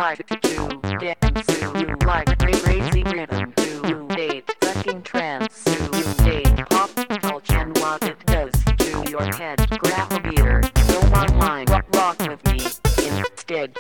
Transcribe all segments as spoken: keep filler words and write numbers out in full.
like to dance, you like crazy rhythm, you date fucking trance, you date pop culture and what it does to your head. Grab a beer, go online, rock, rock with me instead.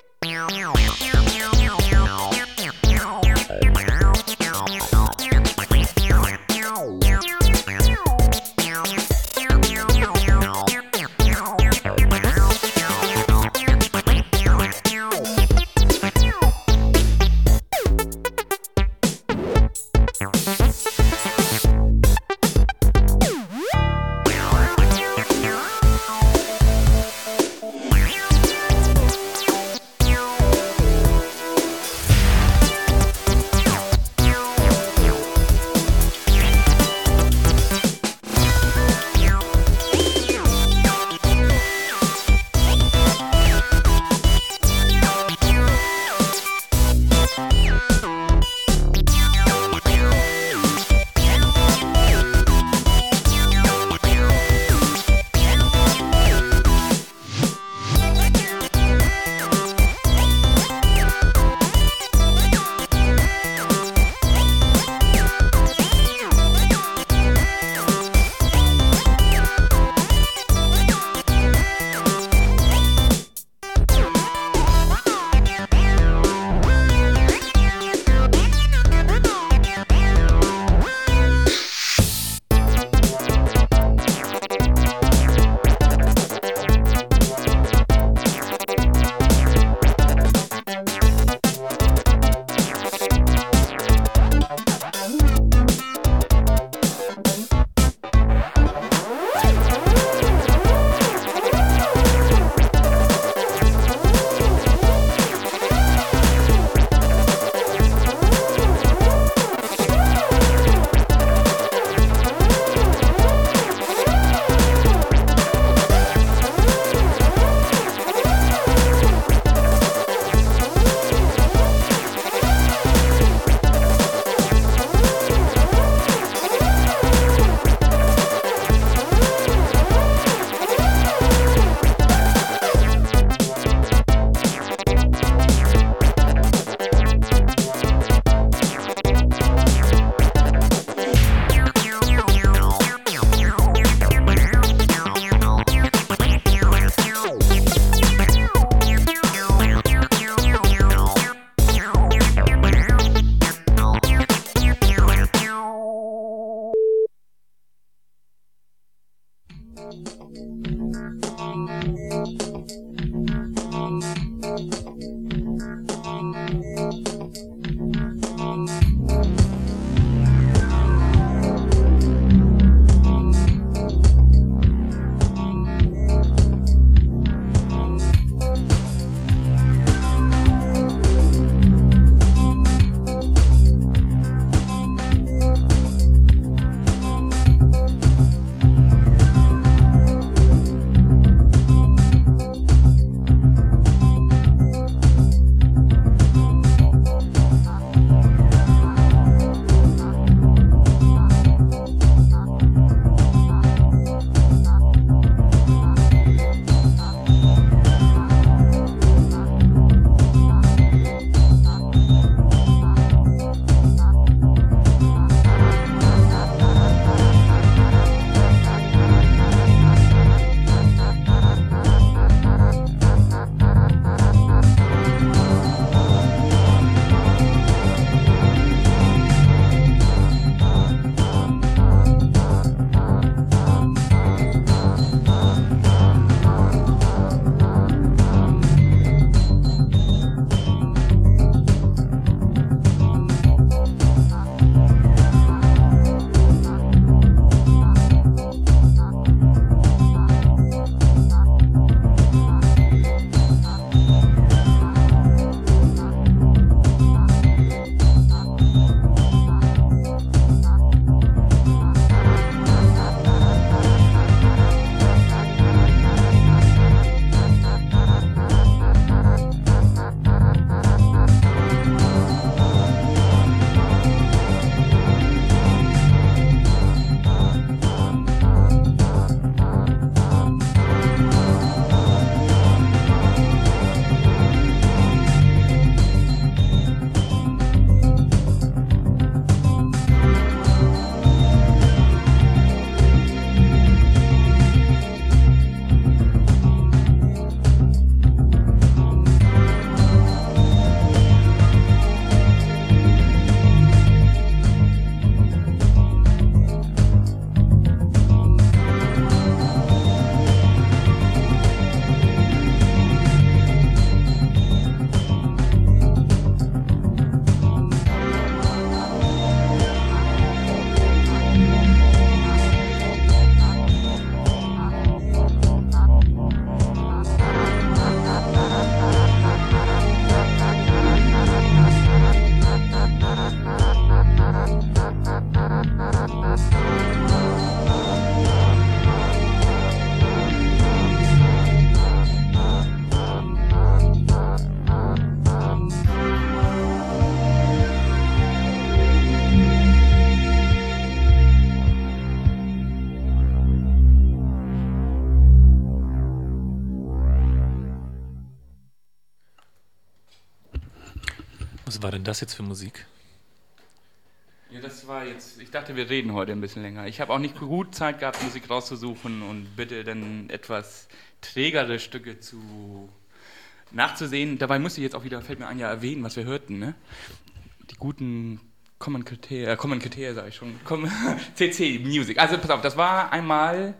Was war denn das jetzt für Musik? Ja, das war jetzt, ich dachte, wir reden heute ein bisschen länger. Ich habe auch nicht gut Zeit gehabt, Musik rauszusuchen und bitte dann etwas trägere Stücke zu nachzusehen. Dabei musste ich jetzt auch wieder, fällt mir ein, ja erwähnen, was wir hörten, ne? Die guten Common Criteria, äh, Common Criteria sage ich schon, C C Music. Also pass auf, das war einmal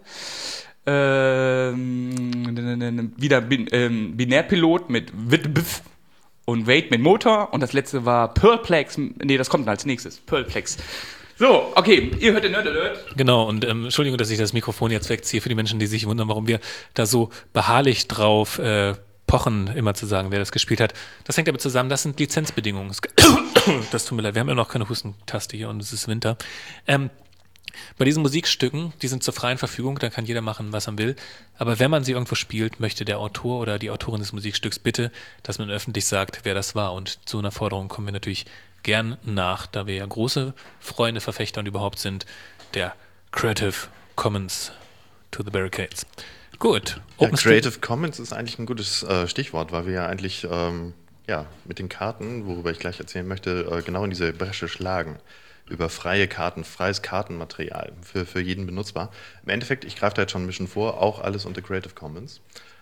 ähm, wieder Bin, ähm, Binärpilot mit Witbif und Wait mit Motor und das letzte war Pearlplex, nee, das kommt dann als nächstes, Pearlplex. So, okay, ihr hört den Nerd Alert. Genau, und ähm, Entschuldigung, dass ich das Mikrofon jetzt wegziehe für die Menschen, die sich wundern, warum wir da so beharrlich drauf äh, pochen, immer zu sagen, wer das gespielt hat. Das hängt damit zusammen, das sind Lizenzbedingungen. Das tut mir leid, wir haben ja noch keine Hustentaste hier und es ist Winter. Ähm, Bei diesen Musikstücken, die sind zur freien Verfügung, da kann jeder machen, was er will. Aber wenn man sie irgendwo spielt, möchte der Autor oder die Autorin des Musikstücks bitte, dass man öffentlich sagt, wer das war. Und zu einer Forderung kommen wir natürlich gern nach, da wir ja große Freunde, Verfechter und überhaupt sind, der Creative Commons to the Barricades. Gut. Ja, Creative Commons ist eigentlich ein gutes äh, Stichwort, weil wir ja eigentlich ähm, ja, mit den Karten, worüber ich gleich erzählen möchte, äh, genau in diese Bresche schlagen. Über freie Karten, freies Kartenmaterial, für, für jeden benutzbar. Im Endeffekt, ich greife da jetzt schon ein bisschen vor, auch alles unter Creative Commons.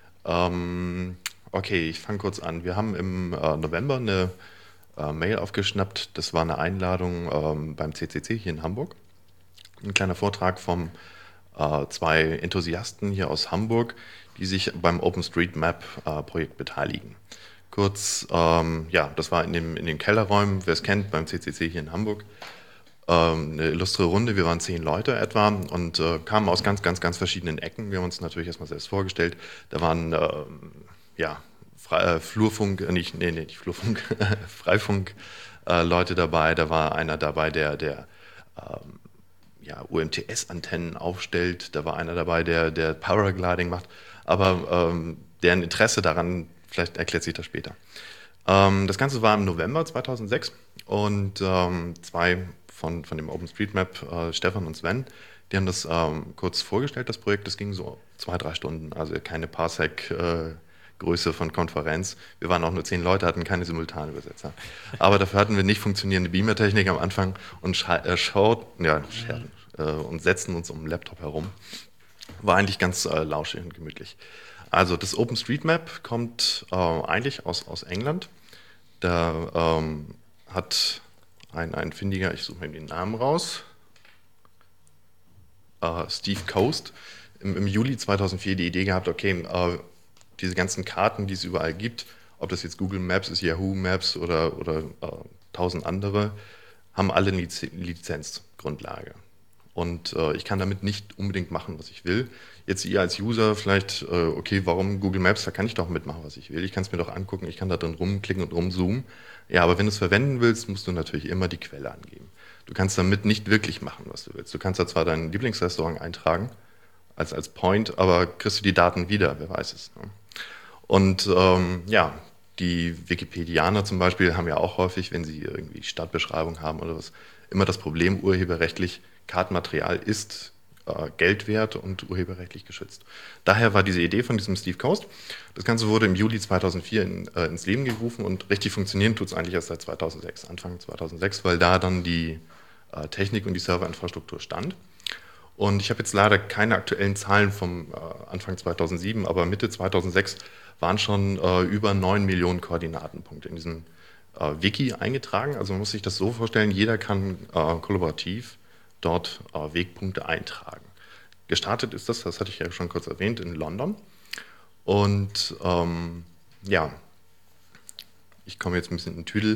Ähm, okay, ich fange kurz an. Wir haben im äh, November eine äh, Mail aufgeschnappt, das war eine Einladung ähm, beim C C C hier in Hamburg. Ein kleiner Vortrag von äh, zwei Enthusiasten hier aus Hamburg, die sich beim OpenStreetMap-Projekt äh, beteiligen. Kurz, ähm, ja, das war in, dem, in den Kellerräumen, wer es kennt, beim C C C hier in Hamburg. Eine illustre Runde, wir waren zehn Leute etwa und äh, kamen aus ganz, ganz, ganz verschiedenen Ecken. Wir haben uns natürlich erstmal selbst vorgestellt. Da waren äh, ja, Fre- äh, Flurfunk, äh, nicht, nee, nee, nicht Flurfunk, Freifunk-Leute äh, dabei. Da war einer dabei, der, der ähm, ja, U M T S-Antennen aufstellt. Da war einer dabei, der, der Paragliding macht. Aber ähm, deren Interesse daran, vielleicht erklärt sich das später. Ähm, das Ganze war im November zweitausendsechs und ähm, zwei Von, von dem OpenStreetMap, äh, Stefan und Sven, die haben das ähm, kurz vorgestellt, das Projekt. Das ging so zwei, drei Stunden, also keine Parsec-Größe äh, von Konferenz. Wir waren auch nur zehn Leute, hatten keine Simultanübersetzer. Aber dafür hatten wir nicht funktionierende Beamer-Technik am Anfang und scha- äh, schaut, ja, scherten, äh, und setzten uns um den Laptop herum. War eigentlich ganz äh, lauschig und gemütlich. Also das OpenStreetMap kommt äh, eigentlich aus, aus England. Da ähm, hat Ein, ein findiger, ich suche mir den Namen raus, uh, Steve Coast, im, im Juli zweitausendvier die Idee gehabt, okay, uh, diese ganzen Karten, die es überall gibt, ob das jetzt Google Maps ist, Yahoo Maps oder, oder uh, tausend andere, haben alle eine Liz- Lizenzgrundlage. Und uh, ich kann damit nicht unbedingt machen, was ich will. Jetzt ihr als User vielleicht, uh, okay, warum Google Maps, da kann ich doch mitmachen, was ich will. Ich kann es mir doch angucken, ich kann da drin rumklicken und rumzoomen. Ja, aber wenn du es verwenden willst, musst du natürlich immer die Quelle angeben. Du kannst damit nicht wirklich machen, was du willst. Du kannst da zwar dein Lieblingsrestaurant eintragen, als, als Point, aber kriegst du die Daten wieder, wer weiß es. Ne? Und ähm, ja, die Wikipedianer zum Beispiel haben ja auch häufig, wenn sie irgendwie Stadtbeschreibung haben oder was, immer das Problem, urheberrechtlich, Kartenmaterial ist äh, Geld wert und urheberrechtlich geschützt. Daher war diese Idee von diesem Steve Coast. Das Ganze wurde im Juli zweitausendvier in, äh, ins Leben gerufen und richtig funktionieren tut es eigentlich erst seit zweitausendsechs, Anfang zweitausendsechs, weil da dann die äh, Technik und die Serverinfrastruktur stand. Und ich habe jetzt leider keine aktuellen Zahlen vom äh, Anfang zweitausendsieben, aber Mitte zweitausendsechs waren schon äh, über neun Millionen Koordinatenpunkte in diesem äh, Wiki eingetragen. Also man muss sich das so vorstellen, jeder kann äh, kollaborativ dort äh, Wegpunkte eintragen. Gestartet ist das, das hatte ich ja schon kurz erwähnt, in London. Und ähm, ja, ich komme jetzt ein bisschen in den Tüdel.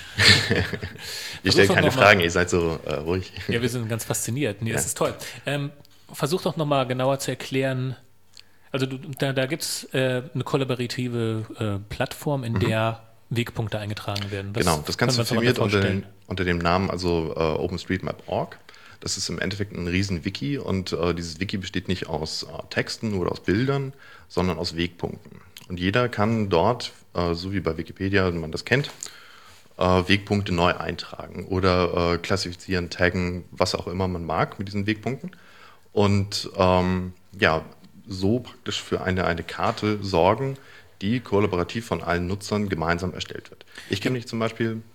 Ihr stellt keine Fragen, ihr seid so äh, ruhig. Ja, wir sind ganz fasziniert. Nee, das Ja. ist toll. Ähm, versuch doch nochmal genauer zu erklären, also du, da, da gibt es äh, eine kollaborative äh, Plattform, in der Wegpunkte eingetragen werden. Was Genau, das können Ganze wir uns darunter firmiert unter, vorstellen? den, unter dem Namen also äh, OpenStreetMap Punkt org. Das ist im Endeffekt ein riesen Wiki und äh, dieses Wiki besteht nicht aus äh, Texten oder aus Bildern, sondern aus Wegpunkten. Und jeder kann dort, äh, so wie bei Wikipedia, wenn man das kennt, äh, Wegpunkte neu eintragen oder äh, klassifizieren, taggen, was auch immer man mag mit diesen Wegpunkten. Und ähm, ja, so praktisch für eine, eine Karte sorgen, die kollaborativ von allen Nutzern gemeinsam erstellt wird. Ich kann mich zum Beispiel,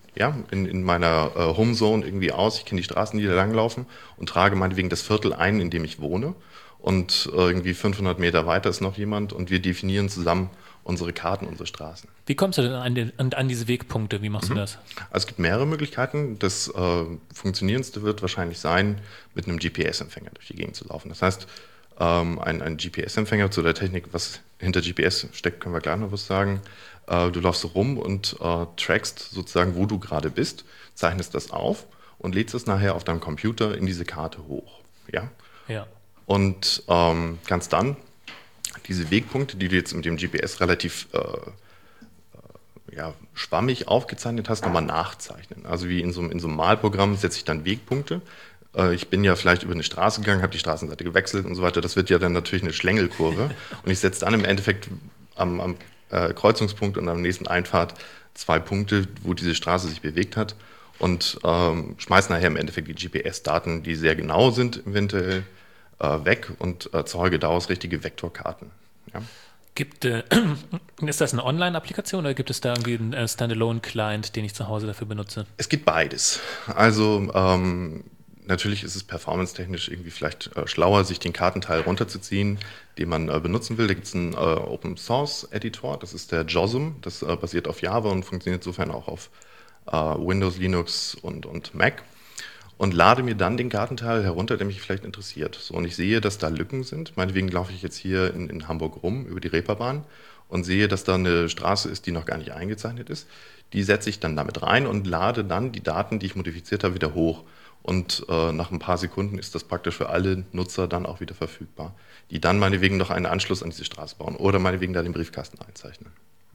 ja, in, in meiner äh, Homezone irgendwie aus. Ich kenne die Straßen, die da langlaufen und trage meinetwegen das Viertel ein, in dem ich wohne. Und äh, irgendwie fünfhundert Meter weiter ist noch jemand und wir definieren zusammen unsere Karten, unsere Straßen. Wie kommst du denn an, den, an, an diese Wegpunkte? Wie machst mhm. du das? Also es gibt mehrere Möglichkeiten. Das äh, funktionierendste wird wahrscheinlich sein, mit einem G P S-Empfänger durch die Gegend zu laufen. Das heißt, ähm, ein, ein G P S-Empfänger zu der Technik, was hinter G P S steckt, können wir gleich noch was sagen. Äh, du läufst rum und äh, trackst sozusagen, wo du gerade bist, zeichnest das auf und lädst es nachher auf deinem Computer in diese Karte hoch. Ja. Ja. Und ähm, kannst dann diese Wegpunkte, die du jetzt mit dem G P S relativ äh, äh, ja, schwammig aufgezeichnet hast, nochmal nachzeichnen. Also wie in so, in so einem Malprogramm setze ich dann Wegpunkte. Äh, ich bin ja vielleicht über eine Straße gegangen, habe die Straßenseite gewechselt und so weiter. Das wird ja dann natürlich eine Schlängelkurve. Und ich setze dann im Endeffekt am, am äh, Kreuzungspunkt und am nächsten Einfahrt zwei Punkte, wo diese Straße sich bewegt hat. Und ähm, schmeiße nachher im Endeffekt die G P S-Daten, die sehr genau sind, eventuell weg und erzeuge daraus richtige Vektorkarten. Ja. Gibt, äh, ist das eine Online-Applikation oder gibt es da irgendwie einen äh, Standalone-Client, den ich zu Hause dafür benutze? Es gibt beides. Also ähm, natürlich ist es performance-technisch irgendwie vielleicht äh, schlauer, sich den Kartenteil runterzuziehen, den man äh, benutzen will. Da gibt es einen äh, Open-Source-Editor, das ist der JOSM, das äh, basiert auf Java und funktioniert insofern auch auf äh, Windows, Linux und, und Mac. Und lade mir dann den Kartenteil herunter, der mich vielleicht interessiert. So, und ich sehe, dass da Lücken sind. Meinetwegen laufe ich jetzt hier in, in Hamburg rum über die Reeperbahn und sehe, dass da eine Straße ist, die noch gar nicht eingezeichnet ist. Die setze ich dann damit rein und lade dann die Daten, die ich modifiziert habe, wieder hoch. Und äh, nach ein paar Sekunden ist das praktisch für alle Nutzer dann auch wieder verfügbar, die dann meinetwegen noch einen Anschluss an diese Straße bauen oder meinetwegen da den Briefkasten einzeichnen.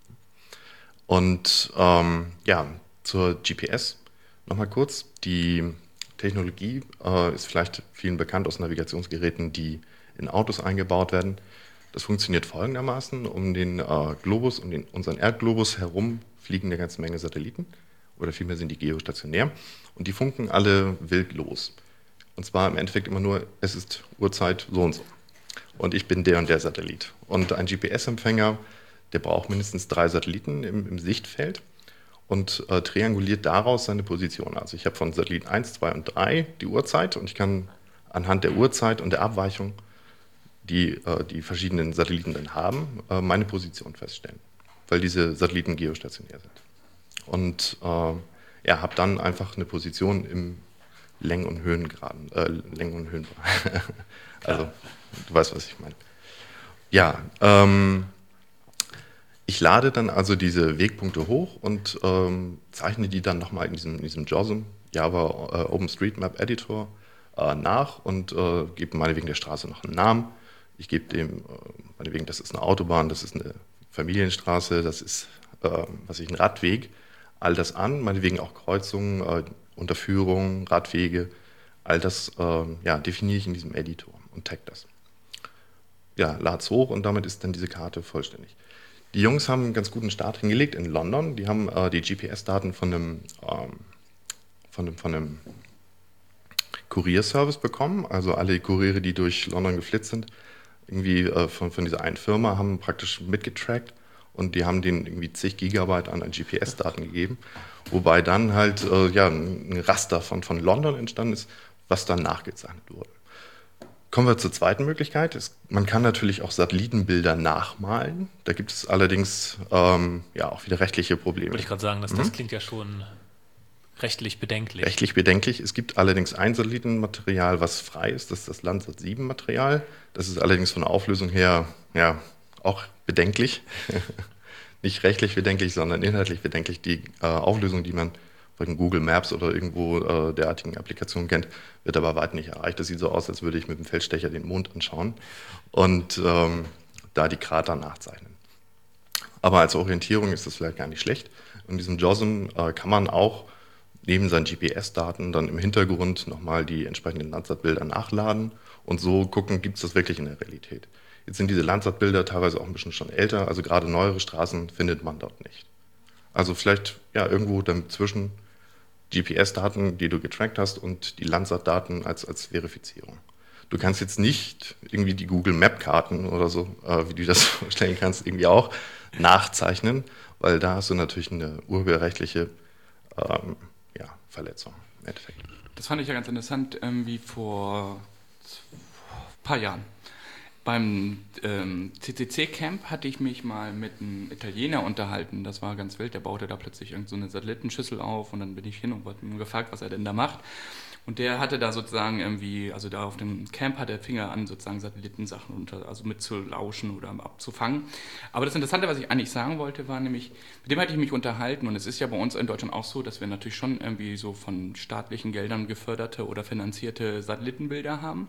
Und ähm, ja, zur G P S nochmal kurz. Die Technologie äh, ist vielleicht vielen bekannt aus Navigationsgeräten, die in Autos eingebaut werden. Das funktioniert folgendermaßen: Um den äh, Globus, um den, unseren Erdglobus herum fliegen eine ganze Menge Satelliten, oder vielmehr sind die geostationär, und die funken alle wild los. Und zwar im Endeffekt immer nur, es ist Uhrzeit so und so. Und ich bin der und der Satellit. Und ein G P S-Empfänger, der braucht mindestens drei Satelliten im, im Sichtfeld und äh, trianguliert daraus seine Position. Also ich habe von Satelliten eins, zwei und drei die Uhrzeit und ich kann anhand der Uhrzeit und der Abweichung, die äh, die verschiedenen Satelliten dann haben, äh, meine Position feststellen, weil diese Satelliten geostationär sind. Und äh, ja, habe dann einfach eine Position im Längen- und Höhengraden, äh, Längen- und Höhenbereich. Also du weißt, was ich meine. Ja, ähm, ich lade dann also diese Wegpunkte hoch und ähm, zeichne die dann nochmal in diesem, in diesem JOSM, Java äh, OpenStreetMap Editor, äh, nach und äh, gebe meinetwegen der Straße noch einen Namen. Ich gebe dem, äh, meinetwegen, das ist eine Autobahn, das ist eine Familienstraße, das ist, äh, was ich, ein Radweg. All das an, meinetwegen auch Kreuzungen, äh, Unterführungen, Radwege, all das äh, ja, definiere ich in diesem Editor und tag das. Ja, lade es hoch und damit ist dann diese Karte vollständig. Die Jungs haben einen ganz guten Start hingelegt in London. Die haben äh, die G P S-Daten von einem, ähm, von einem, von einem Kurierservice bekommen. Also alle Kuriere, die durch London geflitzt sind, irgendwie äh, von, von dieser einen Firma, haben praktisch mitgetrackt und die haben denen irgendwie zig Gigabyte an G P S-Daten gegeben. Wobei dann halt äh, ja, ein Raster von, von London entstanden ist, was dann nachgezeichnet wurde. Kommen wir zur zweiten Möglichkeit. Es, man kann natürlich auch Satellitenbilder nachmalen. Da gibt es allerdings ähm, ja auch wieder rechtliche Probleme. Würde ich gerade sagen, dass mhm. das klingt ja schon rechtlich bedenklich. Rechtlich bedenklich. Es gibt allerdings ein Satellitenmaterial, was frei ist. Das ist das Landsat sieben Material. Das ist allerdings von der Auflösung her ja auch bedenklich. Nicht rechtlich bedenklich, sondern inhaltlich bedenklich. Die äh, Auflösung, die man von Google Maps oder irgendwo äh, derartigen Applikationen kennt, wird aber weit nicht erreicht. Das sieht so aus, als würde ich mit dem Feldstecher den Mond anschauen und ähm, da die Krater nachzeichnen. Aber als Orientierung ist das vielleicht gar nicht schlecht. In diesem JOSM äh, kann man auch neben seinen G P S-Daten dann im Hintergrund nochmal die entsprechenden Landsat-Bilder nachladen und so gucken, gibt es das wirklich in der Realität. Jetzt sind diese Landsat-Bilder teilweise auch ein bisschen schon älter, also gerade neuere Straßen findet man dort nicht. Also vielleicht ja irgendwo dazwischen G P S-Daten, die du getrackt hast, und die Landsat-Daten als, als Verifizierung. Du kannst jetzt nicht irgendwie die Google Map-Karten oder so, äh, wie du das vorstellen kannst, irgendwie auch nachzeichnen, weil da hast du natürlich eine urheberrechtliche ähm, ja, Verletzung im Endeffekt. Das fand ich ja ganz interessant, ähm, wie vor ein paar Jahren. Beim ähm, C C C-Camp hatte ich mich mal mit einem Italiener unterhalten. Das war ganz wild. Der baute da plötzlich irgend so eine Satellitenschüssel auf und dann bin ich hin und wurde ihn gefragt, was er denn da macht. Und der hatte da sozusagen irgendwie, also da auf dem Camp hat der Finger an, sozusagen Satellitensachen unter, also mitzulauschen oder abzufangen. Aber das Interessante, was ich eigentlich sagen wollte, war nämlich, mit dem hatte ich mich unterhalten und es ist ja bei uns in Deutschland auch so, dass wir natürlich schon irgendwie so von staatlichen Geldern geförderte oder finanzierte Satellitenbilder haben,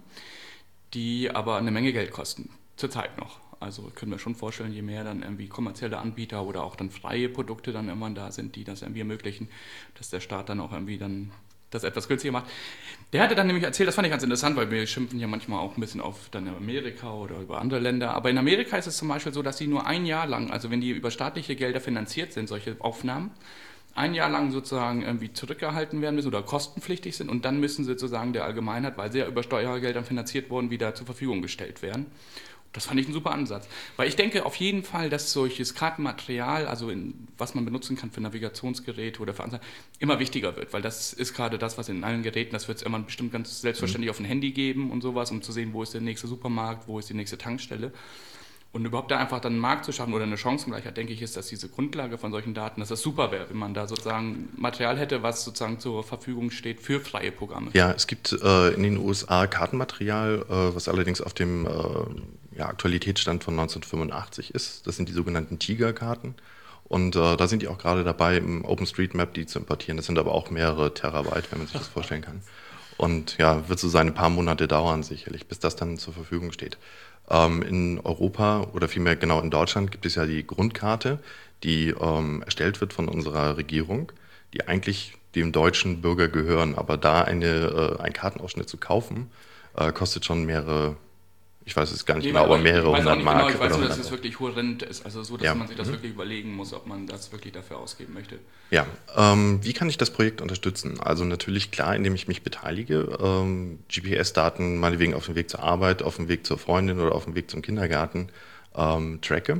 die aber eine Menge Geld kosten, zurzeit noch. Also können wir schon vorstellen, je mehr dann irgendwie kommerzielle Anbieter oder auch dann freie Produkte dann irgendwann da sind, die das irgendwie ermöglichen, dass der Staat dann auch irgendwie dann das etwas günstiger macht. Der hatte dann nämlich erzählt, das fand ich ganz interessant, weil wir schimpfen ja manchmal auch ein bisschen auf dann Amerika oder über andere Länder, aber in Amerika ist es zum Beispiel so, dass sie nur ein Jahr lang, also wenn die über staatliche Gelder finanziert sind, solche Aufnahmen, ein Jahr lang sozusagen irgendwie zurückgehalten werden müssen oder kostenpflichtig sind und dann müssen sie sozusagen der Allgemeinheit, weil sie ja über Steuergeldern finanziert wurden, wieder zur Verfügung gestellt werden. Das fand ich ein super Ansatz. Weil ich denke auf jeden Fall, dass solches Kartenmaterial, also in, was man benutzen kann für Navigationsgeräte oder für andere, immer wichtiger wird. Weil das ist gerade das, was in allen Geräten, das wird es immer bestimmt ganz selbstverständlich auf dem Handy geben und sowas, um zu sehen, wo ist der nächste Supermarkt, wo ist die nächste Tankstelle. Und überhaupt da einfach dann einen Markt zu schaffen oder eine Chancengleichheit, denke ich, ist, dass diese Grundlage von solchen Daten, dass das super wäre, wenn man da sozusagen Material hätte, was sozusagen zur Verfügung steht für freie Programme. Ja, es gibt äh, in den U S A Kartenmaterial, äh, was allerdings auf dem äh, ja, Aktualitätsstand von neunzehnhundertfünfundachtzig ist. Das sind die sogenannten Tiger-Karten. Und äh, da sind die auch gerade dabei, im OpenStreetMap die zu importieren. Das sind aber auch mehrere Terabyte, wenn man sich das vorstellen kann. Und ja, wird so seine paar Monate dauern sicherlich, bis das dann zur Verfügung steht. Ähm, in Europa oder vielmehr genau in Deutschland gibt es ja die Grundkarte, die ähm, erstellt wird von unserer Regierung, die eigentlich dem deutschen Bürger gehören. Aber da eine, äh, einen Kartenausschnitt zu kaufen, äh, kostet schon mehrere, ich weiß es gar nicht Nee, genau, aber ich mehrere weiß auch hundert nicht Mark. Genau, ich weiß nur, oder dass es wirklich horrend ist. Also so, dass Ja. man sich das Mhm. wirklich überlegen muss, ob man das wirklich dafür ausgeben möchte. Ja, ähm, wie kann ich das Projekt unterstützen? Also natürlich klar, indem ich mich beteilige, ähm, G P S-Daten meinetwegen auf dem Weg zur Arbeit, auf dem Weg zur Freundin oder auf dem Weg zum Kindergarten ähm, tracke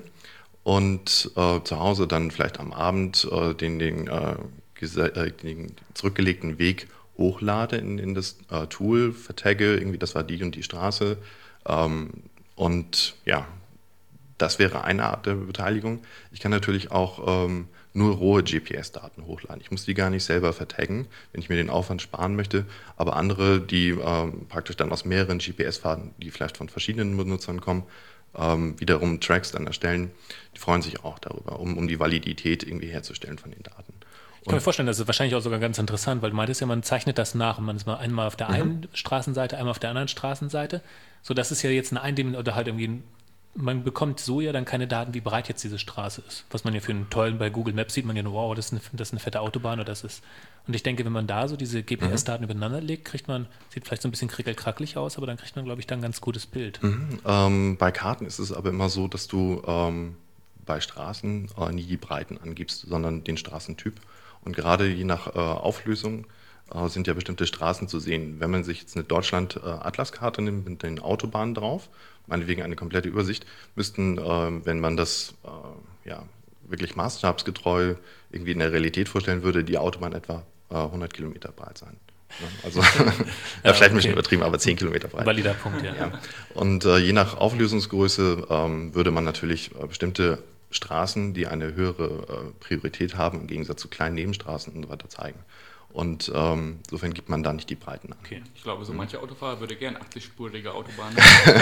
und äh, zu Hause dann vielleicht am Abend äh, den, den, äh, gese- äh, den zurückgelegten Weg hochlade in, in das äh, Tool, vertagge, irgendwie das war die und die Straße ähm, und ja, das wäre eine Art der Beteiligung. Ich kann natürlich auch ähm, nur rohe G P S-Daten hochladen. Ich muss die gar nicht selber vertaggen, wenn ich mir den Aufwand sparen möchte. Aber andere, die ähm, praktisch dann aus mehreren G P S-Fahrten, die vielleicht von verschiedenen Benutzern kommen, ähm, wiederum Tracks dann erstellen, die freuen sich auch darüber, um, um die Validität irgendwie herzustellen von den Daten. Ich kann mir vorstellen, das ist wahrscheinlich auch sogar ganz interessant, weil du meintest ja, man zeichnet das nach und man ist mal einmal auf der einen Straßenseite, einmal auf der anderen Straßenseite. So, das ist ja jetzt eine Eindimension oder halt irgendwie ein man bekommt so ja dann keine Daten, wie breit jetzt diese Straße ist. Was man ja für einen tollen, bei Google Maps sieht man ja nur, wow, das ist eine, das ist eine fette Autobahn oder das ist. Und ich denke, wenn man da so diese G P S-Daten mhm. übereinander legt, kriegt man, sieht vielleicht so ein bisschen krickelkrackelig aus, aber dann kriegt man, glaube ich, dann ein ganz gutes Bild. Mhm. Ähm, bei Karten ist es aber immer so, dass du ähm, bei Straßen äh, nie die Breiten angibst, sondern den Straßentyp. Und gerade je nach äh, Auflösung äh, sind ja bestimmte Straßen zu sehen. Wenn man sich jetzt eine Deutschland-Atlas-Karte nimmt mit den Autobahnen drauf, meinetwegen eine komplette Übersicht, müssten, äh, wenn man das äh, ja, wirklich maßstabsgetreu irgendwie in der Realität vorstellen würde, die Autobahn etwa äh, hundert Kilometer breit sein. Ja, also ja, Ja, vielleicht ein bisschen okay. übertrieben, aber zehn Kilometer breit. Valider Punkt, ja. Ja. Und äh, je nach Auflösungsgröße ähm, würde man natürlich äh, bestimmte Straßen, die eine höhere äh, Priorität haben, im Gegensatz zu kleinen Nebenstraßen und so weiter zeigen. Und ähm, insofern gibt man da nicht die Breiten an. Okay. Ich glaube, so mancher Autofahrer würde gern achtzig-spurige Autobahnen.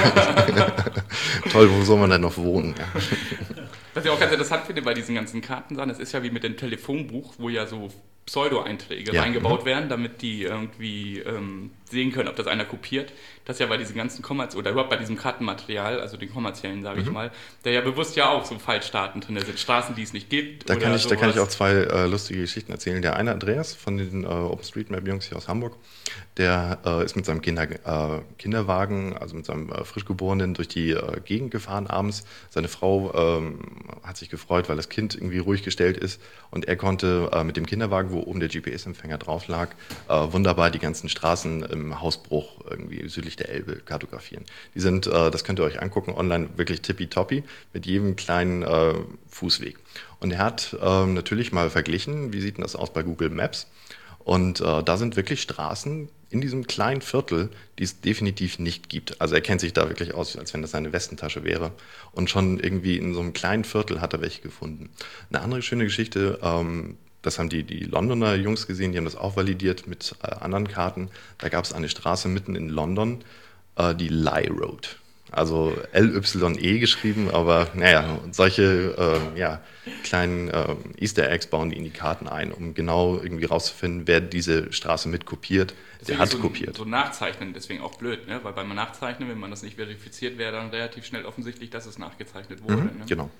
Toll, wo soll man denn noch wohnen? Ja. Was ich auch ganz interessant finde bei diesen ganzen Kartensachen, das ist ja wie mit dem Telefonbuch, wo ja so Pseudo-Einträge Ja. reingebaut Mhm. werden, damit die irgendwie ähm, sehen können, ob das einer kopiert. Das ist ja bei diesen ganzen Kommerz oder überhaupt bei diesem Kartenmaterial, also den kommerziellen, sage ich mal, der ja bewusst ja auch so Falschdaten drin sind, Straßen, die es nicht gibt. Da, oder kann ich, da kann ich sowas. auch zwei äh, lustige Geschichten erzählen. Der eine, Andreas von den äh, OpenStreetMap-Jungs hier aus Hamburg, der äh, ist mit seinem Kinder, äh, Kinderwagen, also mit seinem äh, Frischgeborenen, durch die äh, Gegend gefahren abends. Seine Frau ähm, hat sich gefreut, weil das Kind irgendwie ruhig gestellt ist und er konnte äh, mit dem Kinderwagen, wo oben der G P S-Empfänger drauf lag, äh, wunderbar die ganzen Straßen im einem Hausbruch irgendwie südlich der Elbe kartografieren. Die sind, äh, das könnt ihr euch angucken, online wirklich tippitoppi mit jedem kleinen äh, Fußweg. Und er hat äh, natürlich mal verglichen, wie sieht denn das aus bei Google Maps? Und äh, da sind wirklich Straßen in diesem kleinen Viertel, die es definitiv nicht gibt. Also er kennt sich da wirklich aus, als wenn das seine Westentasche wäre. Und schon irgendwie in so einem kleinen Viertel hat er welche gefunden. Eine andere schöne Geschichte, ähm, das haben die, die Londoner Jungs gesehen, die haben das auch validiert mit äh, anderen Karten. Da gab es eine Straße mitten in London, äh, die Lie Road. Also L Y E geschrieben, aber naja, solche äh, ja, kleinen äh, Easter Eggs bauen die in die Karten ein, um genau irgendwie rauszufinden, wer diese Straße mit kopiert, der hat so, kopiert. So nachzeichnen, deswegen auch blöd, ne? Weil beim Nachzeichnen, wenn man das nicht verifiziert, wäre dann relativ schnell offensichtlich, dass es nachgezeichnet wurde. Mhm, ne? Genau.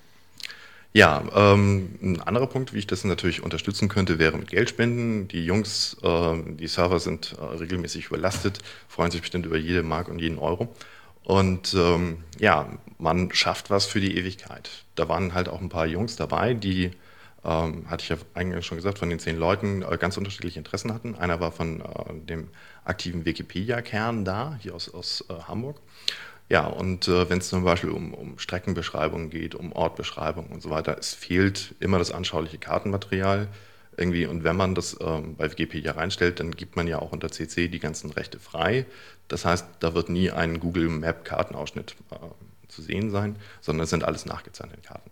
Ja, ähm, ein anderer Punkt, wie ich das natürlich unterstützen könnte, wäre mit Geldspenden. Die Jungs, äh, die Server sind äh, regelmäßig überlastet, freuen sich bestimmt über jede Mark und jeden Euro. Und ähm, ja, man schafft was für die Ewigkeit. Da waren halt auch ein paar Jungs dabei, die, ähm, hatte ich ja eingangs schon gesagt, von den zehn Leuten äh, ganz unterschiedliche Interessen hatten. Einer war von äh, dem aktiven Wikipedia-Kern da, hier aus, aus äh, Hamburg. Ja, und äh, wenn es zum Beispiel um, um Streckenbeschreibungen geht, um Ortbeschreibungen und so weiter, es fehlt immer das anschauliche Kartenmaterial irgendwie. Und wenn man das ähm, bei Wikipedia reinstellt, dann gibt man ja auch unter C C die ganzen Rechte frei. Das heißt, da wird nie ein Google Map Kartenausschnitt äh, zu sehen sein, sondern es sind alles nachgezeichnete Karten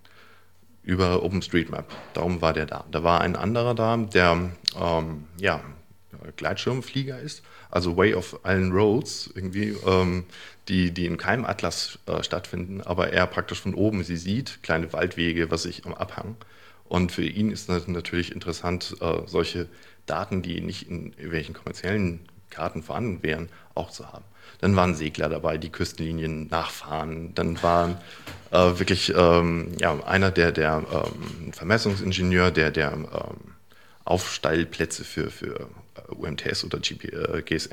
über OpenStreetMap. Darum war der da. Da war ein anderer da, der ähm, ja, Gleitschirmflieger ist, also Way of Allen Roads irgendwie, ähm, die, die in keinem Atlas äh, stattfinden, aber er praktisch von oben sie sieht, kleine Waldwege, was ich am Abhang. Und für ihn ist das natürlich interessant, äh, solche Daten, die nicht in irgendwelchen kommerziellen Karten vorhanden wären, auch zu haben. Dann waren Segler dabei, die Küstenlinien nachfahren. Dann war äh, wirklich ähm, ja, einer der, der ähm, Vermessungsingenieur, der, der ähm, Aufstellplätze für, für U M T S oder G S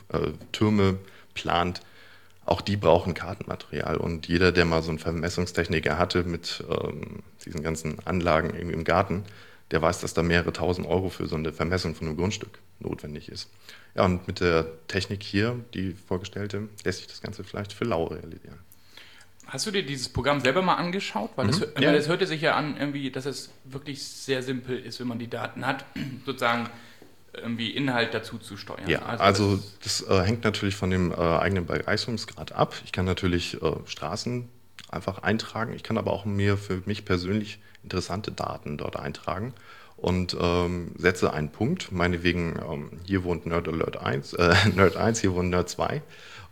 M-Türme plant. Auch die brauchen Kartenmaterial. Und jeder, der mal so einen Vermessungstechniker hatte mit ähm, diesen ganzen Anlagen irgendwie im Garten, der weiß, dass da mehrere tausend Euro für so eine Vermessung von einem Grundstück notwendig ist. Ja, und mit der Technik hier, die vorgestellte, lässt sich das Ganze vielleicht für lau realisieren. Hast du dir dieses Programm selber mal angeschaut? Weil das, Mhm, weil ja. das hörte sich ja an, irgendwie, dass es wirklich sehr simpel ist, wenn man die Daten hat, sozusagen irgendwie Inhalt dazu zu steuern. Ja, also, also das, das äh, hängt natürlich von dem äh, eigenen Begeisterungsgrad ab. Ich kann natürlich äh, Straßen einfach eintragen. Ich kann aber auch mir für mich persönlich interessante Daten dort eintragen und ähm, setze einen Punkt. Meinetwegen, ähm, hier wohnt Nerd Alert eins, äh, Nerd eins, hier wohnt Nerd zwei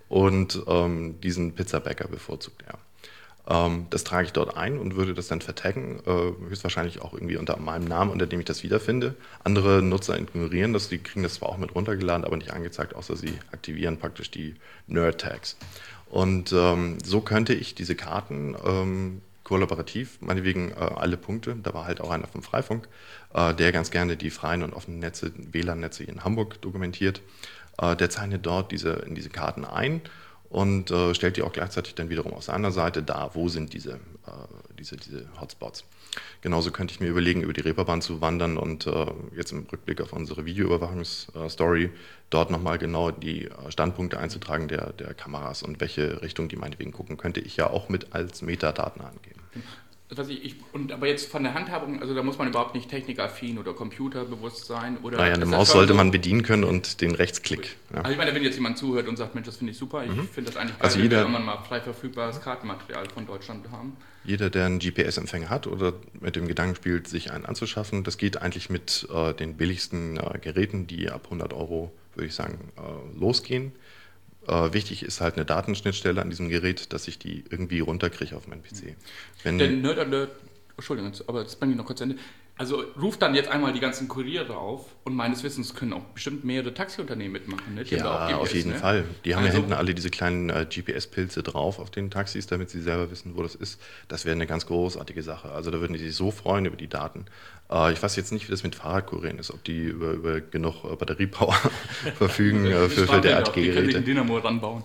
und ähm, diesen Pizzabäcker bevorzugt er. Ähm, das trage ich dort ein und würde das dann vertaggen, äh, höchstwahrscheinlich auch irgendwie unter meinem Namen, unter dem ich das wiederfinde. Andere Nutzer ignorieren das, die kriegen das zwar auch mit runtergeladen, aber nicht angezeigt, außer sie aktivieren praktisch die Nerd-Tags. Und ähm, so könnte ich diese Karten ähm, kollaborativ, meinetwegen äh, alle Punkte, da war halt auch einer vom Freifunk, äh, der ganz gerne die freien und offenen Netze, W L A N-Netze in Hamburg dokumentiert, äh, der zeichnet dort diese, in diese Karten ein und äh, stellt die auch gleichzeitig dann wiederum auf seiner Seite dar, wo sind diese, äh, diese, diese Hotspots. Genauso könnte ich mir überlegen, über die Reeperbahn zu wandern und äh, jetzt im Rückblick auf unsere Videoüberwachungsstory dort nochmal genau die Standpunkte einzutragen der, der Kameras und welche Richtung die meinetwegen gucken, könnte ich ja auch mit als Metadaten angeben. Was ich, ich, und aber jetzt von der Handhabung, also da muss man überhaupt nicht technikaffin oder computerbewusst sein. Oder naja, eine ist Maus das schon sollte so, man bedienen können und den Rechtsklick. Ja. Also ich meine, wenn jetzt jemand zuhört und sagt, Mensch, das finde ich super, ich finde das eigentlich geil, Also wenn jeder- wir irgendwann mal frei verfügbares Kartenmaterial von Deutschland haben. Jeder, der einen G P S-Empfänger hat oder mit dem Gedanken spielt, sich einen anzuschaffen, das geht eigentlich mit äh, den billigsten äh, Geräten, die ab hundert Euro, würde ich sagen, äh, losgehen. Äh, wichtig ist halt eine Datenschnittstelle an diesem Gerät, dass ich die irgendwie runterkriege auf meinen P C. Wenn, Denn Nerd Alert, Entschuldigung, aber das bringe ich noch kurz zu Ende. Also ruft dann jetzt einmal die ganzen Kuriere auf und meines Wissens können auch bestimmt mehrere Taxiunternehmen mitmachen. Ne? Die haben da auch ja, G P S, auf jeden ne? Fall. Die haben ja Also- hinten alle diese kleinen äh, G P S-Pilze drauf auf den Taxis, damit sie selber wissen, wo das ist. Das wäre eine ganz großartige Sache. Also da würden die sich so freuen über die Daten. Äh, ich weiß jetzt nicht, wie das mit Fahrradkurieren ist, ob die über, über genug äh, Batteriepower verfügen äh, für, für derartige Die können sich Geräte. ein Dynamo ranbauen.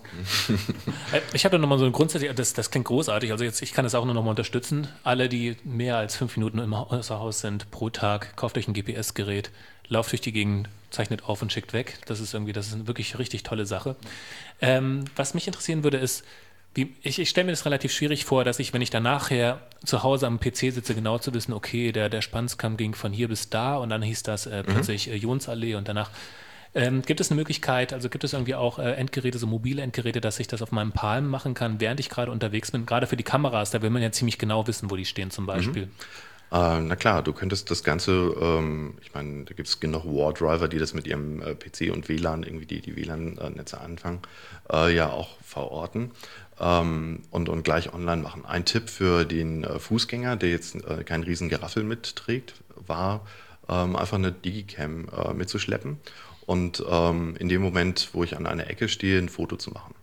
Äh, Ich habe da nochmal so ein grundsätzlich, das, das klingt großartig, also jetzt, ich kann das auch nur nochmal unterstützen. Alle, die mehr als fünf Minuten im Haus Haus sind, Cent pro Tag, kauft euch ein G P S-Gerät, lauft durch die Gegend, zeichnet auf und schickt weg. Das ist irgendwie, das ist eine wirklich richtig tolle Sache. Ähm, was mich interessieren würde, ist, wie, ich, ich stelle mir das relativ schwierig vor, dass ich, wenn ich dann nachher zu Hause am P C sitze, genau zu wissen, okay, der, der Spanskamm ging von hier bis da und dann hieß das äh, plötzlich äh, Jonsallee und danach. Ähm, gibt es eine Möglichkeit, also gibt es irgendwie auch äh, Endgeräte, so mobile Endgeräte, dass ich das auf meinem Palm machen kann, während ich gerade unterwegs bin? Gerade für die Kameras, da will man ja ziemlich genau wissen, wo die stehen zum Beispiel. Mhm. Äh, na klar, du könntest das Ganze, ähm, ich meine, da gibt es genug War-Driver, die das mit ihrem äh, P C und W L A N, irgendwie die, die W L A N-Netze anfangen, äh, ja auch verorten ähm, und, und gleich online machen. Ein Tipp für den äh, Fußgänger, der jetzt äh, kein riesen Geraffel mitträgt, war ähm, einfach eine Digicam äh, mitzuschleppen und ähm, in dem Moment, wo ich an einer Ecke stehe, ein Foto zu machen,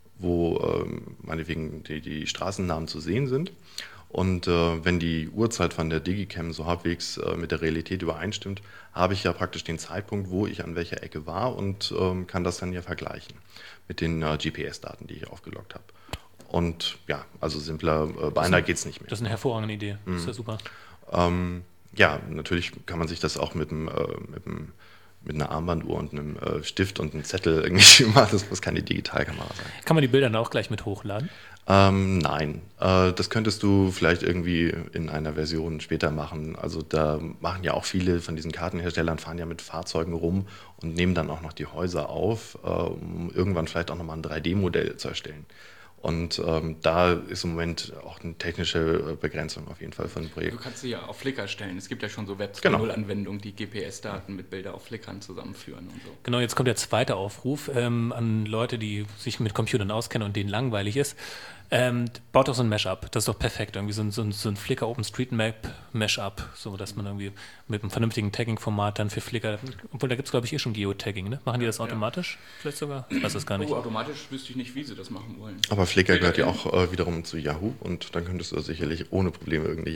wo ähm, meinetwegen die, die Straßennamen zu sehen sind. Und äh, wenn die Uhrzeit von der Digicam so halbwegs äh, mit der Realität übereinstimmt, habe ich ja praktisch den Zeitpunkt, wo ich an welcher Ecke war und ähm, kann das dann ja vergleichen mit den äh, G P S-Daten, die ich aufgeloggt habe. Und ja, also simpler, äh, beinahe geht es nicht mehr. Das ist eine hervorragende Idee. Das ist ja super. Ähm, ja, natürlich kann man sich das auch mit dem, äh, mit dem mit einer Armbanduhr und einem äh, Stift und einem Zettel irgendwie machen. Das muss keine Digitalkamera sein. Kann man die Bilder dann auch gleich mit hochladen? Ähm, nein, äh, das könntest du vielleicht irgendwie in einer Version später machen. Also da machen ja auch viele von diesen Kartenherstellern, fahren ja mit Fahrzeugen rum und nehmen dann auch noch die Häuser auf, äh, um irgendwann vielleicht auch nochmal ein drei D Modell zu erstellen. Und ähm, da ist im Moment auch eine technische Begrenzung auf jeden Fall von dem Projekt. Du kannst sie ja auf Flickr stellen. Es gibt ja schon so Web zwei Genau. Punkt null-Anwendungen, die G P S-Daten mit Bilder auf Flickern zusammenführen und so. Genau, jetzt kommt der zweite Aufruf ähm, an Leute, die sich mit Computern auskennen und denen langweilig ist. Ähm, baut doch so ein Mashup. Das ist doch perfekt. Irgendwie so ein, so ein, so ein Flickr OpenStreetMap Mashup, so dass man irgendwie mit einem vernünftigen Tagging-Format dann für Flickr, obwohl da gibt es glaube ich eh schon Geotagging, ne? Machen die das automatisch? Vielleicht sogar? Ich weiß das gar nicht. Oh, automatisch wüsste ich nicht, wie sie das machen wollen. Aber Flickr gehört ja auch äh, wiederum zu Yahoo und dann könntest du sicherlich ohne Probleme irgendeine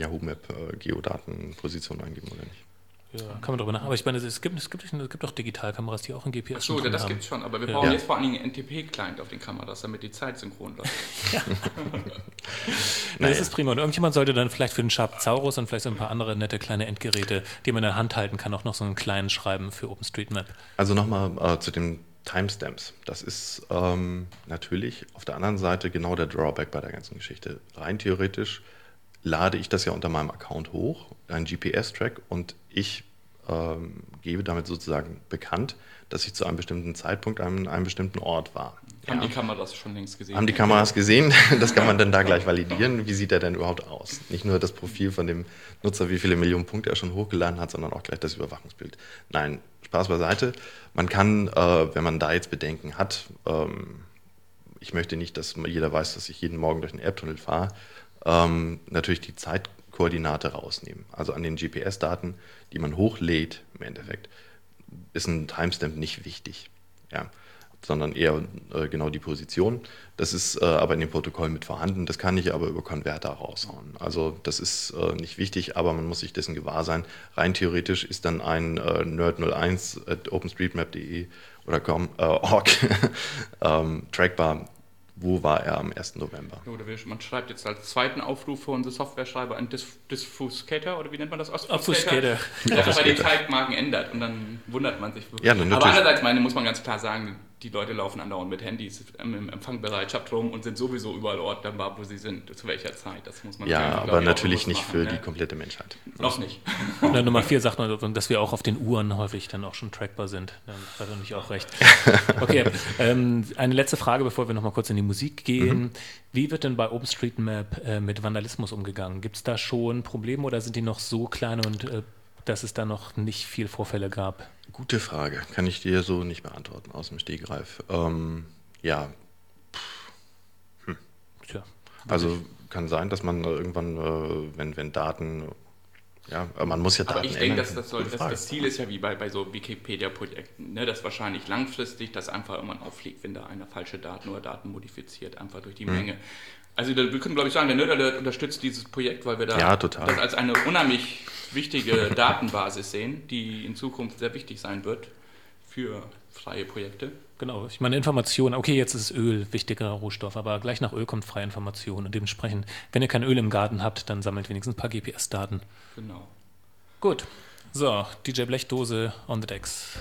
Yahoo-Map-Geodatenposition eingeben, oder nicht? Ja, kann man darüber nach. Aber ich meine, es gibt, es gibt, es gibt auch Digitalkameras, die auch ein G P S Ach so, drin das haben. gibt es schon, aber wir Ja. brauchen Ja. jetzt vor allen Dingen einen N T P-Client auf den Kameras, damit die Zeit synchron läuft. Ja, Naja. das ist prima. Und irgendjemand sollte dann vielleicht für den Sharpzaurus und vielleicht so ein paar andere nette kleine Endgeräte, die man in der Hand halten kann, auch noch so einen kleinen schreiben für OpenStreetMap. Also nochmal äh, zu den Timestamps. Das ist ähm, natürlich auf der anderen Seite genau der Drawback bei der ganzen Geschichte. Rein theoretisch lade ich das ja unter meinem Account hoch, einen G P S-Track, und ich ähm, gebe damit sozusagen bekannt, dass ich zu einem bestimmten Zeitpunkt an einem bestimmten Ort war. Haben Ja. die Kameras schon längst gesehen? Haben die Kameras gesehen? Das kann man dann da gleich validieren. Wie sieht er denn überhaupt aus? Nicht nur das Profil von dem Nutzer, wie viele Millionen Punkte er schon hochgeladen hat, sondern auch gleich das Überwachungsbild. Nein, Spaß beiseite. Man kann, äh, wenn man da jetzt Bedenken hat, ähm, ich möchte nicht, dass jeder weiß, dass ich jeden Morgen durch den Elbtunnel fahre, ähm, natürlich die Zeitkoordinate rausnehmen. Also an den G P S-Daten, die man hochlädt, im Endeffekt, ist ein Timestamp nicht wichtig. Ja. Sondern eher äh, genau die Position. Das ist äh, aber in dem Protokoll mit vorhanden. Das kann ich aber über Konverter raushauen. Also das ist äh, nicht wichtig, aber man muss sich dessen gewahr sein. Rein theoretisch ist dann ein äh, nerd null eins at openstreetmap punkt de oder com, äh, org ähm, trackbar. Wo war er am ersten November? Oder wir- man schreibt jetzt als zweiten Aufruf für unsere Software-Schreiber einen Dis- Diffuscator, oder wie nennt man das? Obfuscator. Der aber die Obfuscator. Zeitmarken ändert und dann wundert man sich wirklich. Ja, dann aber natürlich. andererseits meine, muss man ganz klar sagen, die Leute laufen andauernd mit Handys im Empfangbereitschaft rum und sind sowieso überall ortbar, wo sie sind, zu welcher Zeit. Das muss man Ja, eigentlich, glaub aber ich, auch natürlich bewusst nicht machen, für ne? die komplette Menschheit. Noch nicht. Und dann Nummer vier sagt man, dass wir auch auf den Uhren häufig dann auch schon trackbar sind. Dann hat er natürlich auch recht. Okay, ähm, eine letzte Frage, bevor wir nochmal kurz in die Musik gehen. Mhm. Wie wird denn bei OpenStreetMap äh, mit Vandalismus umgegangen? Gibt es da schon Probleme oder sind die noch so klein und äh, dass es da noch nicht viel Vorfälle gab? Gute Frage. Kann ich dir so nicht beantworten aus dem Stegreif. Ähm, ja, Tja. also kann sein, dass man äh, irgendwann, äh, wenn, wenn Daten, ja, aber man muss ja Daten Aber ich denke, ändern. dass das, soll, Gute das, Frage. das Ziel ist ja wie bei, bei so Wikipedia-Projekten, ne, dass wahrscheinlich langfristig das einfach irgendwann auffliegt, wenn da einer falsche Daten oder Daten modifiziert, einfach durch die Mhm. Menge. Also da, wir können, glaube ich, sagen, der Nerd Alert unterstützt dieses Projekt, weil wir da Ja, total. das als eine unheimlich wichtige Datenbasis sehen, die in Zukunft sehr wichtig sein wird für freie Projekte. Genau, ich meine Information, okay, jetzt ist Öl wichtiger Rohstoff, aber gleich nach Öl kommt freie Information und dementsprechend, wenn ihr kein Öl im Garten habt, dann sammelt wenigstens ein paar G P S-Daten. Genau. Gut. So, D J Blechdose on the decks.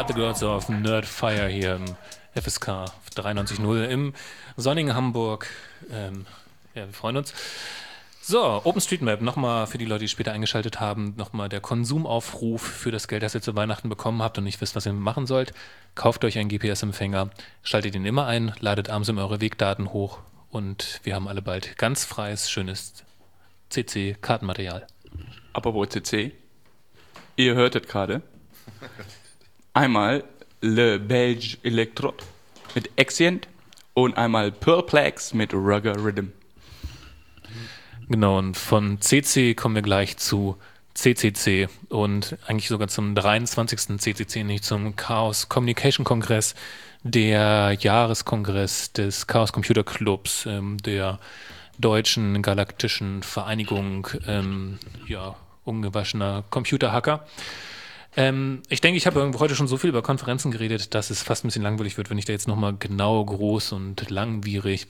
The Girls of Nerdfire hier im F S K dreiundneunzig null im sonnigen Hamburg. Ähm, ja, wir freuen uns. So, OpenStreetMap, nochmal für die Leute, die später eingeschaltet haben, nochmal der Konsumaufruf für das Geld, das ihr zu Weihnachten bekommen habt und nicht wisst, was ihr machen sollt. Kauft euch einen G P S-Empfänger, schaltet ihn immer ein, ladet abends immer eure Wegdaten hoch und wir haben alle bald ganz freies, schönes C C-Kartenmaterial. Apropos C C, ihr hörtet gerade einmal Le Belge Electrode mit Exient und einmal Perplex mit Rugger Rhythm. Genau, und von C C kommen wir gleich zu C C C und eigentlich sogar zum dreiundzwanzigsten C C C, nicht zum Chaos Communication Kongress, der Jahreskongress des Chaos Computer Clubs, ähm, der deutschen galaktischen Vereinigung ähm, ja, ungewaschener Computerhacker. Ähm, ich denke, ich habe heute schon so viel über Konferenzen geredet, dass es fast ein bisschen langweilig wird, wenn ich da jetzt nochmal genau, groß und langwierig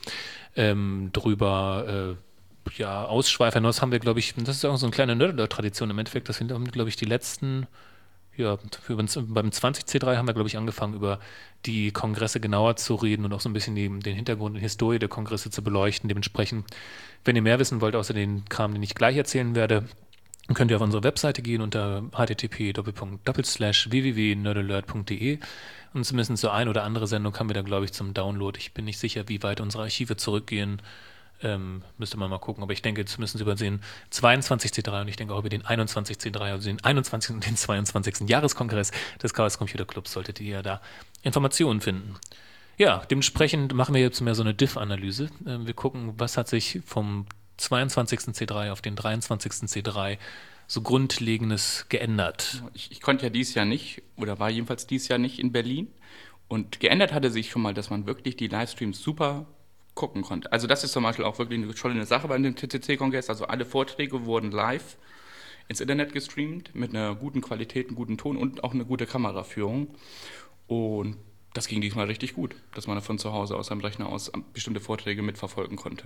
ähm, drüber äh, ja, ausschweife. Das haben wir, glaube ich, das ist auch so eine kleine Nerd-Tradition im Endeffekt, das haben, glaube ich, die letzten, ja, für uns, beim zwanzig C drei haben wir, glaube ich, angefangen, über die Kongresse genauer zu reden und auch so ein bisschen die, den Hintergrund und Historie der Kongresse zu beleuchten. Dementsprechend, wenn ihr mehr wissen wollt, außer den Kram, den ich gleich erzählen werde, dann könnt ihr auf unsere Webseite gehen unter h t t p doppelpunkt doppelpunkt slash w w w punkt nerdalert punkt d e und zumindest so ein oder andere Sendung haben wir da, glaube ich, zum Download. Ich bin nicht sicher, wie weit unsere Archive zurückgehen. Ähm, müsste man mal gucken, aber ich denke zumindest über den zweiundzwanzig C drei und ich denke auch über den einundzwanzig C drei, also den einundzwanzigsten und den zweiundzwanzigsten Jahreskongress des Chaos Computer Clubs solltet ihr ja da Informationen finden. Ja, dementsprechend machen wir jetzt mehr so eine Diff-Analyse. Ähm, wir gucken, was hat sich vom zweiundzwanzigsten C drei auf den dreiundzwanzigsten C drei so Grundlegendes geändert. Ich, ich konnte ja dieses Jahr nicht, oder war jedenfalls dieses Jahr nicht in Berlin und geändert hatte sich schon mal, dass man wirklich die Livestreams super gucken konnte. Also das ist zum Beispiel auch wirklich eine tolle Sache bei dem T C C-Kongress. Also alle Vorträge wurden live ins Internet gestreamt mit einer guten Qualität, einem guten Ton und auch eine gute Kameraführung. Und das ging diesmal richtig gut, dass man von zu Hause aus seinem Rechner aus bestimmte Vorträge mitverfolgen konnte.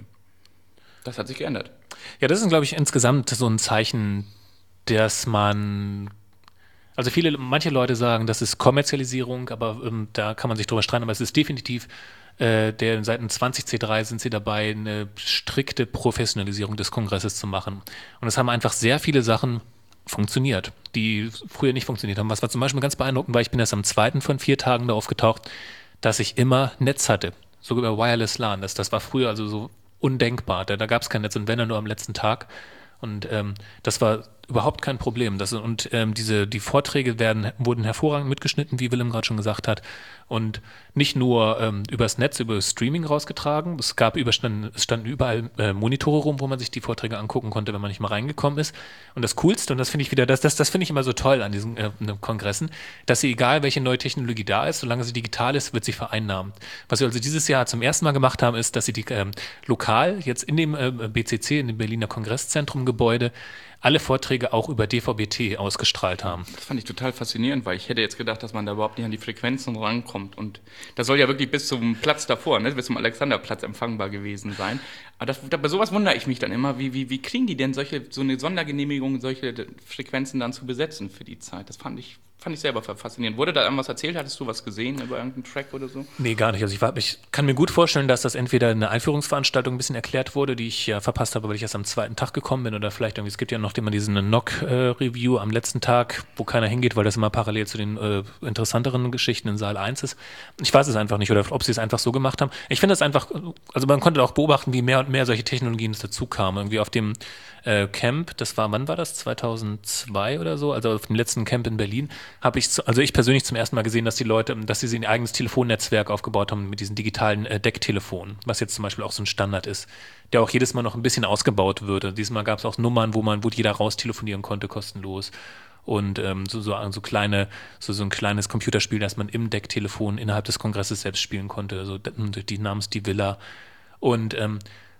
Das hat sich geändert. Ja, das ist, glaube ich, insgesamt so ein Zeichen, dass man, also viele, manche Leute sagen, das ist Kommerzialisierung, aber ähm, da kann man sich drüber streiten, aber es ist definitiv Äh, der, seit dem zwanzig C drei sind sie dabei, eine strikte Professionalisierung des Kongresses zu machen. Und es haben einfach sehr viele Sachen funktioniert, die früher nicht funktioniert haben. Was war zum Beispiel ganz beeindruckend war, ich bin erst am zweiten von vier Tagen da aufgetaucht, dass ich immer Netz hatte, sogar über Wireless LAN. Das, das war früher also so undenkbar. Da, da gab es kein Netz und wenn dann nur am letzten Tag. Und ähm, das war überhaupt kein Problem. Das, und ähm, diese, die Vorträge werden, wurden hervorragend mitgeschnitten, wie Willem gerade schon gesagt hat. Und nicht nur ähm, übers Netz, über Streaming rausgetragen. Es gab überstanden, es standen überall äh, Monitore rum, wo man sich die Vorträge angucken konnte, wenn man nicht mal reingekommen ist. Und das Coolste, und das finde ich wieder, das, das, das finde ich immer so toll an diesen äh, Kongressen, dass sie, egal welche neue Technologie da ist, solange sie digital ist, wird sie vereinnahmt. Was wir also dieses Jahr zum ersten Mal gemacht haben, ist, dass sie die ähm, lokal jetzt in dem äh, B C C, in dem Berliner Kongresszentrum Gebäude, alle Vorträge auch über D V B T ausgestrahlt haben. Das fand ich total faszinierend, weil ich hätte jetzt gedacht, dass man da überhaupt nicht an die Frequenzen rankommt. Und das soll ja wirklich bis zum Platz davor, ne, bis zum Alexanderplatz empfangbar gewesen sein. Aber das, da, bei sowas wundere ich mich dann immer, wie, wie, wie kriegen die denn solche, so eine Sondergenehmigung, solche Frequenzen dann zu besetzen für die Zeit? Das fand ich, fand ich selber faszinierend. Wurde da irgendwas erzählt? Hattest du was gesehen über irgendeinen Track oder so? Nee, gar nicht. Also ich, war, ich kann mir gut vorstellen, dass das entweder eine Einführungsveranstaltung ein bisschen erklärt wurde, die ich ja verpasst habe, weil ich erst am zweiten Tag gekommen bin, oder vielleicht irgendwie, es gibt ja noch immer diesen N O C-Review am letzten Tag, wo keiner hingeht, weil das immer parallel zu den äh, interessanteren Geschichten in Saal eins ist. Ich weiß es einfach nicht, oder ob sie es einfach so gemacht haben. Ich finde das einfach, also man konnte auch beobachten, wie mehr und mehr solche Technologien dazu kamen. Irgendwie auf dem äh, Camp, das war, wann war das? zweitausendzwei oder so? Also auf dem letzten Camp in Berlin habe ich, zu, also ich persönlich zum ersten Mal gesehen, dass die Leute, dass sie ein eigenes Telefonnetzwerk aufgebaut haben mit diesen digitalen äh, Decktelefonen, was jetzt zum Beispiel auch so ein Standard ist, der auch jedes Mal noch ein bisschen ausgebaut wird. Also diesmal gab es auch Nummern, wo man, wo jeder raus telefonieren konnte, kostenlos. Und ähm, so, so, so kleine, so, so ein kleines Computerspiel, das man im Decktelefon innerhalb des Kongresses selbst spielen konnte. Also die namens die Villa. Und ähm,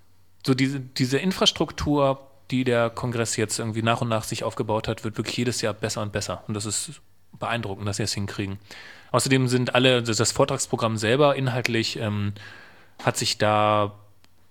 so diese, diese Infrastruktur, die der Kongress jetzt irgendwie nach und nach sich aufgebaut hat, wird wirklich jedes Jahr besser und besser. Und das ist beeindruckend, dass sie es hinkriegen. Außerdem sind alle, das Vortragsprogramm selber inhaltlich ähm, hat sich da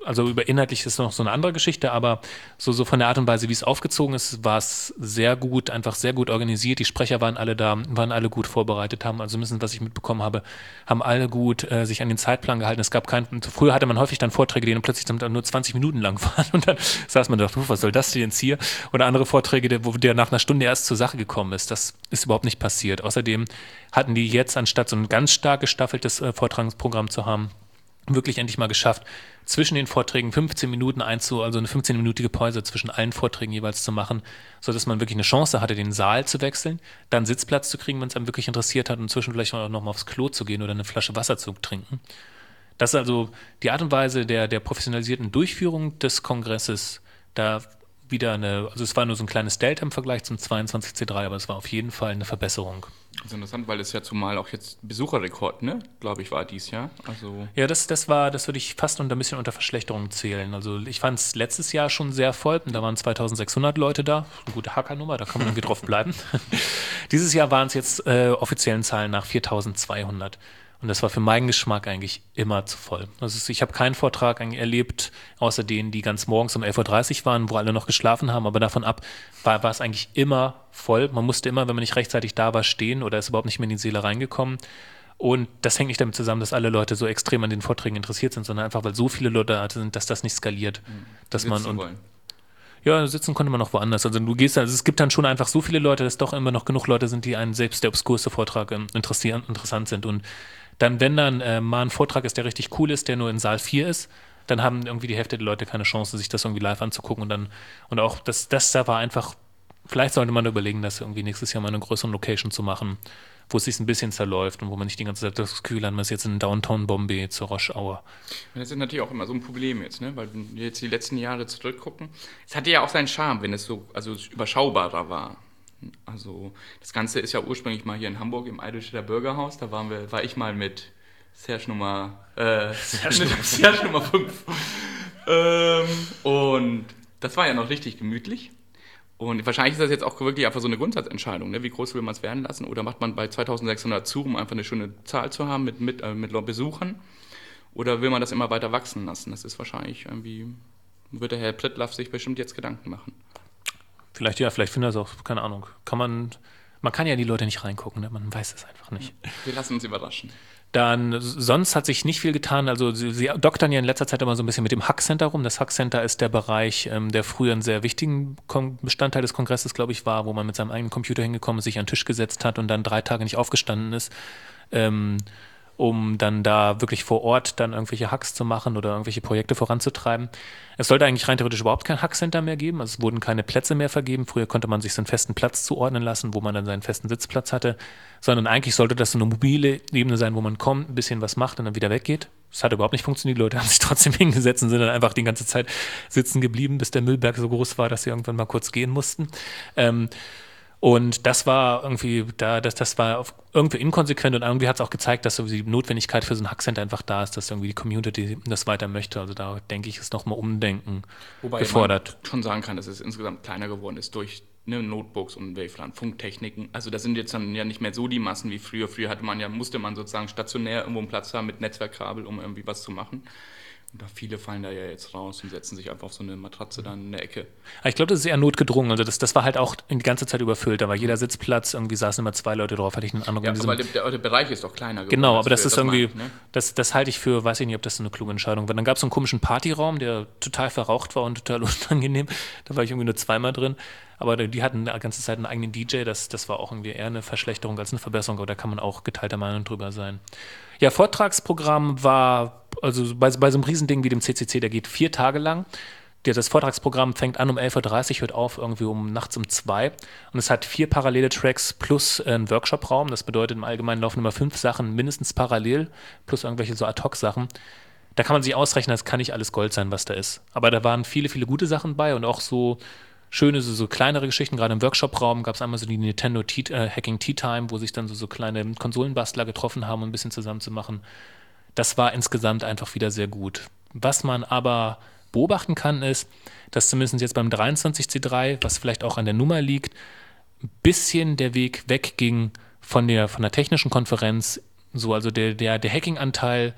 also über inhaltlich ist noch so eine andere Geschichte, aber so, so von der Art und Weise, wie es aufgezogen ist, war es sehr gut, einfach sehr gut organisiert. Die Sprecher waren alle da, waren alle gut vorbereitet, haben also müssen, was ich mitbekommen habe, haben alle gut äh, sich an den Zeitplan gehalten. Es gab keinen, früher hatte man häufig dann Vorträge, die dann plötzlich dann nur zwanzig Minuten lang waren und dann saß man da, was soll das denn jetzt hier? Oder andere Vorträge, wo der nach einer Stunde erst zur Sache gekommen ist. Das ist überhaupt nicht passiert. Außerdem hatten die jetzt, anstatt so ein ganz stark gestaffeltes äh, Vortragsprogramm zu haben, wirklich endlich mal geschafft, zwischen den Vorträgen fünfzehn Minuten einzu, also eine fünfzehnminütige Pause zwischen allen Vorträgen jeweils zu machen, sodass man wirklich eine Chance hatte, den Saal zu wechseln, dann Sitzplatz zu kriegen, wenn es einem wirklich interessiert hat und zwischendurch vielleicht auch noch mal aufs Klo zu gehen oder eine Flasche Wasser zu trinken. Das ist also die Art und Weise der, der professionalisierten Durchführung des Kongresses, da wieder eine, also es war nur so ein kleines Delta im Vergleich zum zweiundzwanzig C drei, aber es war auf jeden Fall eine Verbesserung. Das ist interessant, weil es ja zumal auch jetzt Besucherrekord, ne, glaube ich, war dies Jahr. Also ja, das, das war, das würde ich fast unter ein bisschen unter Verschlechterung zählen. Also ich fand es letztes Jahr schon sehr voll, da waren zweitausendsechshundert Leute da, eine gute Hackernummer, da kann man irgendwie drauf bleiben. Dieses Jahr waren es jetzt äh, offiziellen Zahlen nach viertausendzweihundert. Und das war für meinen Geschmack eigentlich immer zu voll. Also ich habe keinen Vortrag eigentlich erlebt, außer denen, die ganz morgens um elf Uhr dreißig waren, wo alle noch geschlafen haben. Aber davon ab war, war es eigentlich immer voll. Man musste immer, wenn man nicht rechtzeitig da war, stehen oder ist überhaupt nicht mehr in die Seele reingekommen. Und das hängt nicht damit zusammen, dass alle Leute so extrem an den Vorträgen interessiert sind, sondern einfach, weil so viele Leute da sind, dass das nicht skaliert. Mhm. Dass man und wollen. Ja, sitzen konnte man noch woanders. Also du gehst, also es gibt dann schon einfach so viele Leute, dass doch immer noch genug Leute sind, die einen selbst der obskurste Vortrag ähm, interessieren, interessant sind. Und dann, wenn dann äh, mal ein Vortrag ist, der richtig cool ist, der nur in Saal vier ist, dann haben irgendwie die Hälfte der Leute keine Chance, sich das irgendwie live anzugucken. Und dann, und auch das, das da war einfach, vielleicht sollte man überlegen, das irgendwie nächstes Jahr mal eine größere Location zu machen, wo es sich ein bisschen zerläuft und wo man nicht die ganze Zeit das Gefühl hat, man ist jetzt in Downtown Bombay zur Roche Hour. Das ist natürlich auch immer so ein Problem jetzt, ne? Weil wenn wir jetzt die letzten Jahre zurückgucken, es hatte ja auch seinen Charme, wenn es so also überschaubarer war. Also das Ganze ist ja ursprünglich mal hier in Hamburg im Eidelstädter Bürgerhaus, da waren wir, war ich mal mit Serge Nummer äh, Serge mit Serge Nummer fünf. ähm, und das war ja noch richtig gemütlich. Und wahrscheinlich ist das jetzt auch wirklich einfach so eine Grundsatzentscheidung, ne? Wie groß will man es werden lassen? Oder macht man bei zweitausendsechshundert zu, um einfach eine schöne Zahl zu haben mit, mit, äh, mit Besuchern? Oder will man das immer weiter wachsen lassen? Das ist wahrscheinlich irgendwie, wird der Herr Prittlaff sich bestimmt jetzt Gedanken machen. Vielleicht, ja, vielleicht findet er es auch, keine Ahnung. Kann man, man kann ja die Leute nicht reingucken, ne? Man weiß es einfach nicht. Wir lassen uns überraschen. Dann, sonst hat sich nicht viel getan. Also sie, sie doktern ja in letzter Zeit immer so ein bisschen mit dem Hack Center rum. Das Hack Center ist der Bereich, ähm, der früher ein sehr wichtigen Kon- Bestandteil des Kongresses, glaube ich, war, wo man mit seinem eigenen Computer hingekommen ist, sich an den Tisch gesetzt hat und dann drei Tage nicht aufgestanden ist, ähm, um dann da wirklich vor Ort dann irgendwelche Hacks zu machen oder irgendwelche Projekte voranzutreiben. Es sollte eigentlich rein theoretisch überhaupt kein Hack-Center mehr geben. Also es wurden keine Plätze mehr vergeben. Früher konnte man sich so einen festen Platz zuordnen lassen, wo man dann seinen festen Sitzplatz hatte. Sondern eigentlich sollte das so eine mobile Ebene sein, wo man kommt, ein bisschen was macht und dann wieder weggeht. Das hat überhaupt nicht funktioniert. Die Leute haben sich trotzdem hingesetzt und sind dann einfach die ganze Zeit sitzen geblieben, bis der Müllberg so groß war, dass sie irgendwann mal kurz gehen mussten. Ähm, Und das war irgendwie, da, das, das war auf, irgendwie inkonsequent und irgendwie hat es auch gezeigt, dass so die Notwendigkeit für so ein Hackcenter einfach da ist, dass irgendwie die Community das weiter möchte. Also da denke ich, ist nochmal Umdenken Wobei gefordert. Man schon sagen kann, dass es insgesamt kleiner geworden ist durch ne, Notebooks und Waveland, Funktechniken. Also das sind jetzt dann ja nicht mehr so die Massen wie früher. Früher hatte man ja, musste man sozusagen stationär irgendwo einen Platz haben mit Netzwerkkabel, um irgendwie was zu machen. Und da viele fallen da ja jetzt raus und setzen sich einfach auf so eine Matratze dann in der Ecke. Aber ich glaube, das ist eher notgedrungen. Also das, das war halt auch die ganze Zeit überfüllt. Da war jeder Sitzplatz, irgendwie saßen immer zwei Leute drauf, hatte ich einen anderen. Ja, in diesem, aber der, der Bereich ist doch kleiner geworden. Genau, aber das ist irgendwie, meint, ne? das, das halte ich für, weiß ich nicht, ob das so eine kluge Entscheidung war. Dann gab es so einen komischen Partyraum, der total verraucht war und total unangenehm. Da war ich irgendwie nur zweimal drin. Aber die hatten die ganze Zeit einen eigenen D J. Das, das war auch irgendwie eher eine Verschlechterung als eine Verbesserung. Aber da kann man auch geteilter Meinung drüber sein. Ja, Vortragsprogramm war, also bei, bei so einem Riesending wie dem C C C, der geht vier Tage lang. Das Vortragsprogramm fängt an um elf Uhr dreißig, hört auf irgendwie um nachts um zwei. Und es hat vier parallele Tracks plus einen Workshop-Raum. Das bedeutet, im Allgemeinen laufen immer fünf Sachen mindestens parallel, plus irgendwelche so Ad-Hoc-Sachen. Da kann man sich ausrechnen, das kann nicht alles Gold sein, was da ist. Aber da waren viele, viele gute Sachen bei und auch so schöne, so, so kleinere Geschichten. Gerade im Workshop-Raum gab es einmal so die Nintendo Tea, äh, Hacking Tea Time, wo sich dann so, so kleine Konsolenbastler getroffen haben, um ein bisschen zusammen zu machen. Das war insgesamt einfach wieder sehr gut. Was man aber beobachten kann, ist, dass zumindest jetzt beim dreiundzwanzig C drei, was vielleicht auch an der Nummer liegt, ein bisschen der Weg wegging von der, von der technischen Konferenz. So, also der, der, der Hacking-Anteil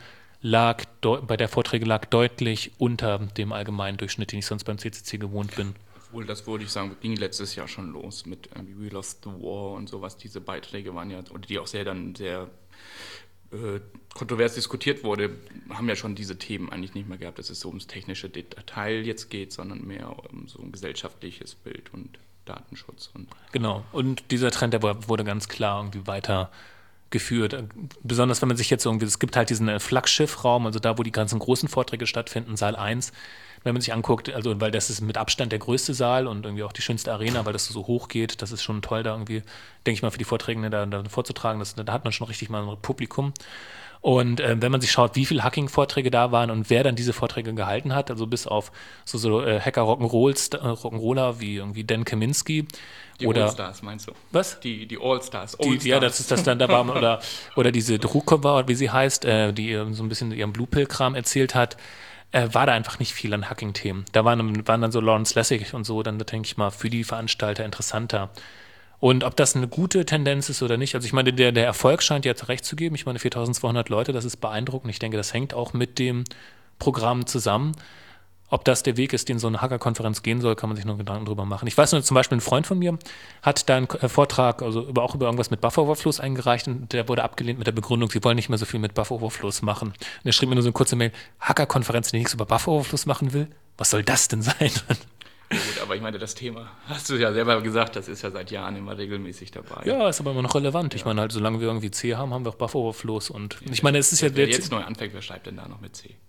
lag deu- bei der Vorträge lag deutlich unter dem allgemeinen Durchschnitt, den ich sonst beim C C C gewohnt bin. Obwohl, das würde ich sagen, ging letztes Jahr schon los mit irgendwie We Lost the War und sowas. Diese Beiträge waren ja, oder die auch sehr dann sehr äh, kontrovers diskutiert wurde, haben ja schon diese Themen eigentlich nicht mehr gehabt, dass es so ums technische Detail jetzt geht, sondern mehr um so ein gesellschaftliches Bild und Datenschutz. Und Genau. Und dieser Trend, der war- wurde ganz klar irgendwie weiter geführt. Besonders wenn man sich jetzt irgendwie, es gibt halt diesen äh, Flaggschiffraum, also da, wo die ganzen großen Vorträge stattfinden, Saal eins. Wenn man sich anguckt, also weil das ist mit Abstand der größte Saal und irgendwie auch die schönste Arena, weil das so hoch geht, das ist schon toll, da irgendwie, denke ich mal, für die Vorträge da, da vorzutragen. Das, da hat man schon richtig mal ein Publikum. Und äh, wenn man sich schaut, wie viele Hacking-Vorträge da waren und wer dann diese Vorträge gehalten hat, also bis auf so, so äh, Hacker-Rock'n'Rolls- äh, Rock'n'Roller wie irgendwie Dan Kaminski die oder Allstars, meinst du? was? Die, die Allstars. Die, ja, das ist das dann da war, oder, oder diese Drukova, wie sie heißt, äh, die äh, so ein bisschen ihren Blue Pill-Kram erzählt hat, äh, war da einfach nicht viel an Hacking-Themen. Da waren, waren dann so Lawrence Lessig und so, dann denke ich mal, für die Veranstalter interessanter. Und ob das eine gute Tendenz ist oder nicht, also ich meine, der, der Erfolg scheint jetzt recht zu geben. Ich meine, viertausendzweihundert Leute, das ist beeindruckend. Ich denke, das hängt auch mit dem Programm zusammen. Ob das der Weg ist, den so eine Hacker-Konferenz gehen soll, kann man sich noch Gedanken drüber machen. Ich weiß nur, zum Beispiel ein Freund von mir hat da einen K- äh, Vortrag, also über, auch über irgendwas mit Buffer-Overflows eingereicht und der wurde abgelehnt mit der Begründung, sie wollen nicht mehr so viel mit Buffer-Overflows machen. Und er schrieb mir nur so eine kurze Mail, Hacker-Konferenz, die nichts über Buffer-Overflows machen will? Was soll das denn sein? Gut, aber ich meine, das Thema, hast du ja selber gesagt, das ist ja seit Jahren immer regelmäßig dabei. Ja, ist aber immer noch relevant. Ich meine, halt, solange wir irgendwie C haben, haben wir auch Buffer-Overflows und ich meine, es ist ja Wer der jetzt neu anfängt, wer schreibt denn da noch mit C?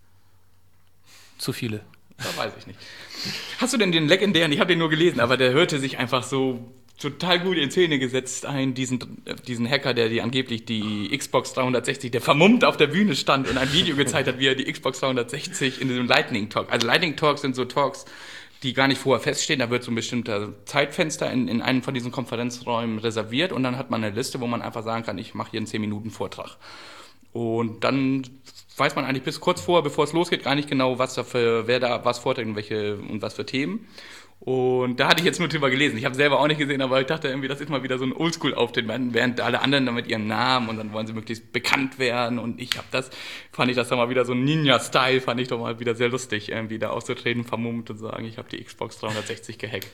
zu viele. Da weiß ich nicht. Hast du denn den legendären, ich habe den nur gelesen, aber der hörte sich einfach so total gut in Szene gesetzt ein, diesen, diesen Hacker, der die angeblich die Xbox dreihundertsechzig, der vermummt auf der Bühne stand und ein Video gezeigt hat, wie er die Xbox dreihundertsechzig in diesem Lightning Talk, also Lightning Talks sind so Talks, die gar nicht vorher feststehen, da wird so ein bestimmter Zeitfenster in, in einem von diesen Konferenzräumen reserviert und dann hat man eine Liste, wo man einfach sagen kann, ich mache hier einen zehn Minuten Vortrag. Und dann weiß man eigentlich bis kurz vorher, bevor es losgeht, gar nicht genau, was da für, wer da was vorträgt und welche und was für Themen. Und da hatte ich jetzt nur drüber gelesen. Ich habe selber auch nicht gesehen, aber ich dachte irgendwie, das ist mal wieder so ein Oldschool-Auftritt, während alle anderen dann mit ihrem Namen und dann wollen sie möglichst bekannt werden. Und ich habe das, fand ich das dann mal wieder so ein Ninja-Style, fand ich doch mal wieder sehr lustig, irgendwie da auszutreten, vermummt und sagen, ich habe die Xbox dreihundertsechzig gehackt.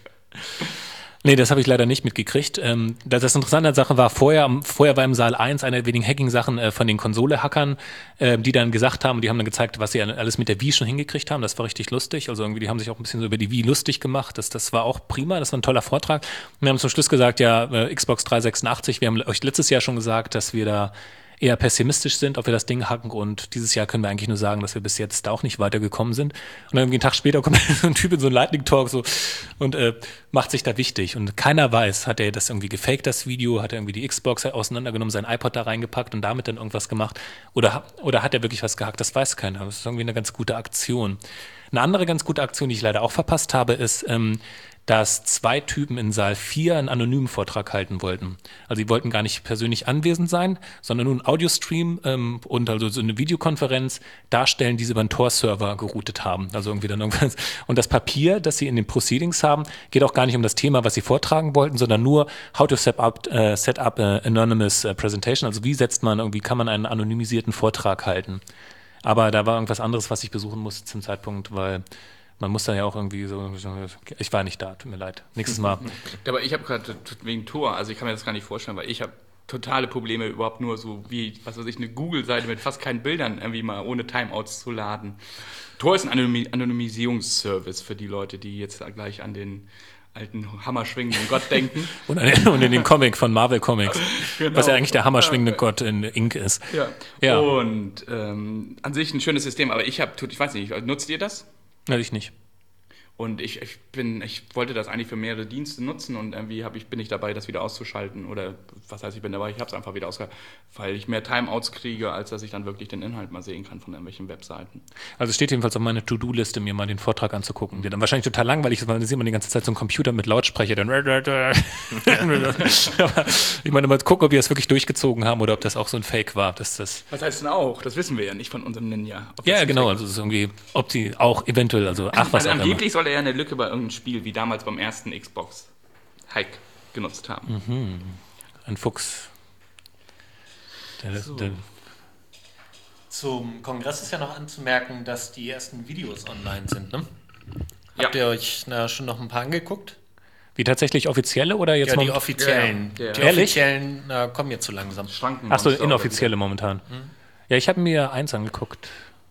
Nee, das habe ich leider nicht mitgekriegt. Ähm, das, das Interessante an der Sache war, vorher, vorher war im Saal eins eine der wenigen Hacking-Sachen äh, von den Konsole-Hackern, äh, die dann gesagt haben, die haben dann gezeigt, was sie alles mit der Wii schon hingekriegt haben. Das war richtig lustig. Also irgendwie, die haben sich auch ein bisschen so über die Wii lustig gemacht. Das, das war auch prima, das war ein toller Vortrag. Und wir haben zum Schluss gesagt, ja, äh, Xbox dreihundertsechsundachtzig, wir haben euch letztes Jahr schon gesagt, dass wir da eher pessimistisch sind, ob wir das Ding hacken und dieses Jahr können wir eigentlich nur sagen, dass wir bis jetzt da auch nicht weitergekommen sind. Und dann irgendwie einen Tag später kommt so ein Typ in so einen Lightning Talk so und äh, macht sich da wichtig und keiner weiß, hat er das irgendwie gefaked, das Video, hat er irgendwie die Xbox auseinandergenommen, sein iPod da reingepackt und damit dann irgendwas gemacht oder, oder hat er wirklich was gehackt, das weiß keiner. Das ist irgendwie eine ganz gute Aktion. Eine andere ganz gute Aktion, die ich leider auch verpasst habe, ist, ähm, dass zwei Typen in Saal vier einen anonymen Vortrag halten wollten. Also sie wollten gar nicht persönlich anwesend sein, sondern nur einen Audiostream ähm, und also so eine Videokonferenz darstellen, die sie über einen Tor-Server geroutet haben. Also irgendwie dann irgendwas. Und das Papier, das sie in den Proceedings haben, geht auch gar nicht um das Thema, was sie vortragen wollten, sondern nur how to set up, äh, set up a anonymous äh, presentation. Also wie setzt man, irgendwie kann man einen anonymisierten Vortrag halten. Aber da war irgendwas anderes, was ich besuchen musste zum Zeitpunkt, weil man muss dann ja auch irgendwie so, ich war nicht da, tut mir leid. Nächstes Mal. Aber ich habe gerade wegen Tor, also ich kann mir das gar nicht vorstellen, weil ich habe totale Probleme überhaupt nur so wie, was weiß ich, eine Google-Seite mit fast keinen Bildern irgendwie mal ohne Timeouts zu laden. Tor ist ein Anonymi- Anonymisierungsservice für die Leute, die jetzt gleich an den alten hammerschwingenden Gott denken. Und, und in den Comic von Marvel Comics, Genau. was ja eigentlich der hammerschwingende Gott in Ink ist. Ja. Ja. Und ähm, an sich ein schönes System, aber ich habe, ich weiß nicht, nutzt ihr das? Natürlich nicht. Und ich, ich bin, ich wollte das eigentlich für mehrere Dienste nutzen und irgendwie hab ich, bin ich dabei, das wieder auszuschalten. Oder was heißt, ich bin dabei, ich habe es einfach wieder ausgeschaltet, weil ich mehr Timeouts kriege, als dass ich dann wirklich den Inhalt mal sehen kann von irgendwelchen Webseiten. Also es steht jedenfalls auf meiner To-Do-Liste, mir mal den Vortrag anzugucken. Der dann wahrscheinlich total langweilig ist, weil dann sieht man die ganze Zeit so einen Computer mit Lautsprecher. Dann aber ich meine, mal gucken, ob wir das wirklich durchgezogen haben oder ob das auch so ein Fake war. Dass das Was heißt denn auch? Das wissen wir ja nicht von unserem Ninja. Ob ja, das genau. Fake- Also es ist irgendwie, ob die auch eventuell, also ach was Also auch immer. angeblich soll er ja eine Lücke bei irgendeinem Spiel, wie damals beim ersten Xbox-Hack genutzt haben. Ein Fuchs. Der, So. der, Zum Kongress ist ja noch anzumerken, dass die ersten Videos online sind, ne? Ja. Habt ihr euch na, schon noch ein paar angeguckt? Wie tatsächlich offizielle oder jetzt Ja, die moment- offiziellen. Ja, ja. Die Ehrlich? offiziellen na, kommen jetzt zu langsam. Schranken. Ach so, inoffizielle momentan. Ja, ich habe mir eins angeguckt.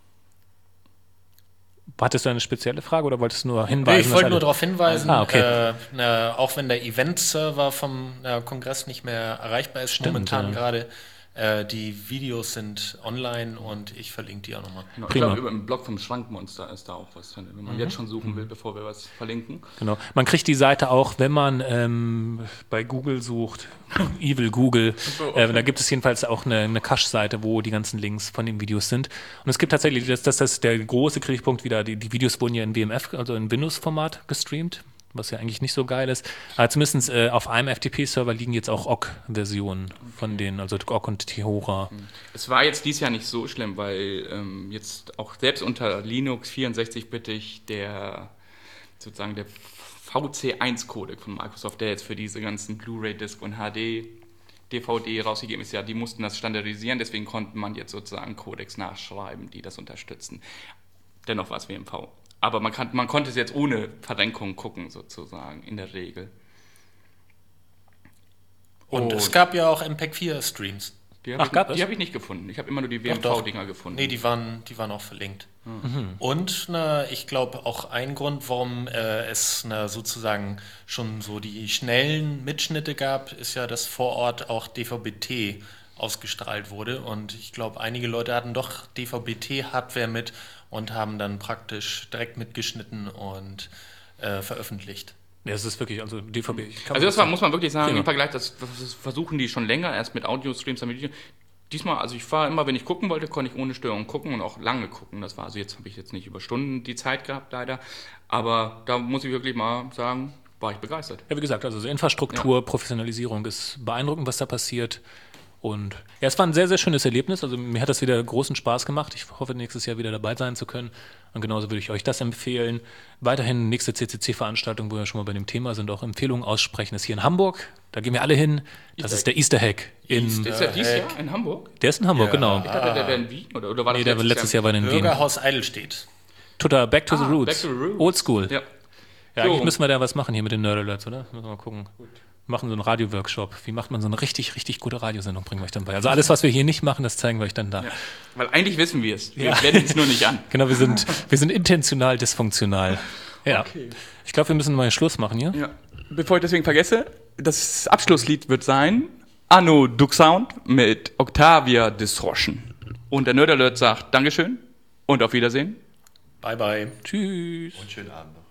Hattest du eine spezielle Frage oder wolltest du nur hinweisen? Nee, ich dass wollte alle- nur darauf hinweisen, Ah, okay. äh, na, auch wenn der Event-Server vom na, Kongress nicht mehr erreichbar ist, Stimmt, momentan ja. gerade, äh, die Videos sind online und ich verlinke die auch nochmal. Genau, ich Prima. glaube, über im Blog vom Schrankmonster ist da auch was drin, wenn man Mhm. jetzt schon suchen will, bevor wir was verlinken. Genau. Man kriegt die Seite auch, wenn man ähm, bei Google sucht, Evil Google. Äh, da gibt es jedenfalls auch eine, eine Cache-Seite, wo die ganzen Links von den Videos sind. Und es gibt tatsächlich, das, das ist der große Kritikpunkt wieder, die, die Videos wurden ja in W M F, also in Windows-Format gestreamt, was ja eigentlich nicht so geil ist. Aber zumindest äh, auf einem F T P-Server liegen jetzt auch O G-Versionen von denen, also O G und Tehora. Es war jetzt dieses Jahr nicht so schlimm, weil ähm, jetzt auch selbst unter Linux vierundsechzig-bittig der sozusagen der V C eins Codec von Microsoft, der jetzt für diese ganzen Blu-ray-Disc und H D, D V D rausgegeben ist, ja, die mussten das standardisieren, deswegen konnte man jetzt sozusagen Codecs nachschreiben, die das unterstützen. Dennoch war es W M V. Aber man, kann, man konnte es jetzt ohne Verrenkung gucken, sozusagen, in der Regel. Und Oh. es gab ja auch M P E G vier Streams. Die habe Ach, gab ich, es? die hab ich nicht gefunden. Ich habe immer nur die W M Doch, doch. V-Dinger gefunden. Nee, die waren, die waren auch verlinkt. Mhm. Und na, ich glaube auch ein Grund, warum äh, es na, sozusagen schon so die schnellen Mitschnitte gab, ist ja, dass vor Ort auch D V B T ausgestrahlt wurde. Und ich glaube, einige Leute hatten doch D V B T-Hardware mit und haben dann praktisch direkt mitgeschnitten und äh, veröffentlicht. Ja, es ist wirklich, also D V B. ich kann Also das mal war, muss man wirklich sagen, Prima. im Vergleich, das, das versuchen die schon länger, erst mit Audio-Streams, dann mit Video. Diesmal, also ich war immer, wenn ich gucken wollte, konnte ich ohne Störung gucken und auch lange gucken. Das war, also jetzt habe ich jetzt nicht über Stunden die Zeit gehabt, leider. Aber da muss ich wirklich mal sagen, war ich begeistert. Ja, wie gesagt, also so Infrastruktur, Professionalisierung ist beeindruckend, was da passiert. Und ja, es war ein sehr, sehr schönes Erlebnis. Also mir hat das wieder großen Spaß gemacht. Ich hoffe, nächstes Jahr wieder dabei sein zu können. Und genauso würde ich euch das empfehlen. Weiterhin nächste C C C-Veranstaltung, wo wir schon mal bei dem Thema sind, auch Empfehlungen aussprechen, ist hier in Hamburg. Da gehen wir alle hin. Das ist der Easter Hack. In, Easter Ist der dieses Hack. Jahr in Hamburg? der ist in Hamburg, Ja. genau. Ich dachte, der wäre in Wien, oder, oder war das Nee, der war letztes Jahr war der in Wien. Bürgerhaus Eidelstedt. Tutter, back to the Ah, roots. Back to the Roots. Old school. Ja. Ja, So. eigentlich müssen wir da was machen hier mit den Nerd Alerts, oder? Müssen wir mal gucken. Wir machen so einen Radio-Workshop. Wie macht man so eine richtig, richtig gute Radiosendung? Bringen wir euch dann bei. Also alles, was wir hier nicht machen, das zeigen wir euch dann da. Ja. Weil eigentlich wissen wir es. Wir Ja. wenden es nur nicht an. Genau, wir sind, wir sind intentional dysfunktional. Ja. Okay. Ich glaube, wir müssen mal Schluss machen hier. Ja. Bevor ich deswegen vergesse, das Abschlusslied wird sein Anno Duck Sound mit Octavia Distortion. Und der Nerd Alert sagt Dankeschön und auf Wiedersehen. Bye, bye. Tschüss. Und schönen Abend noch.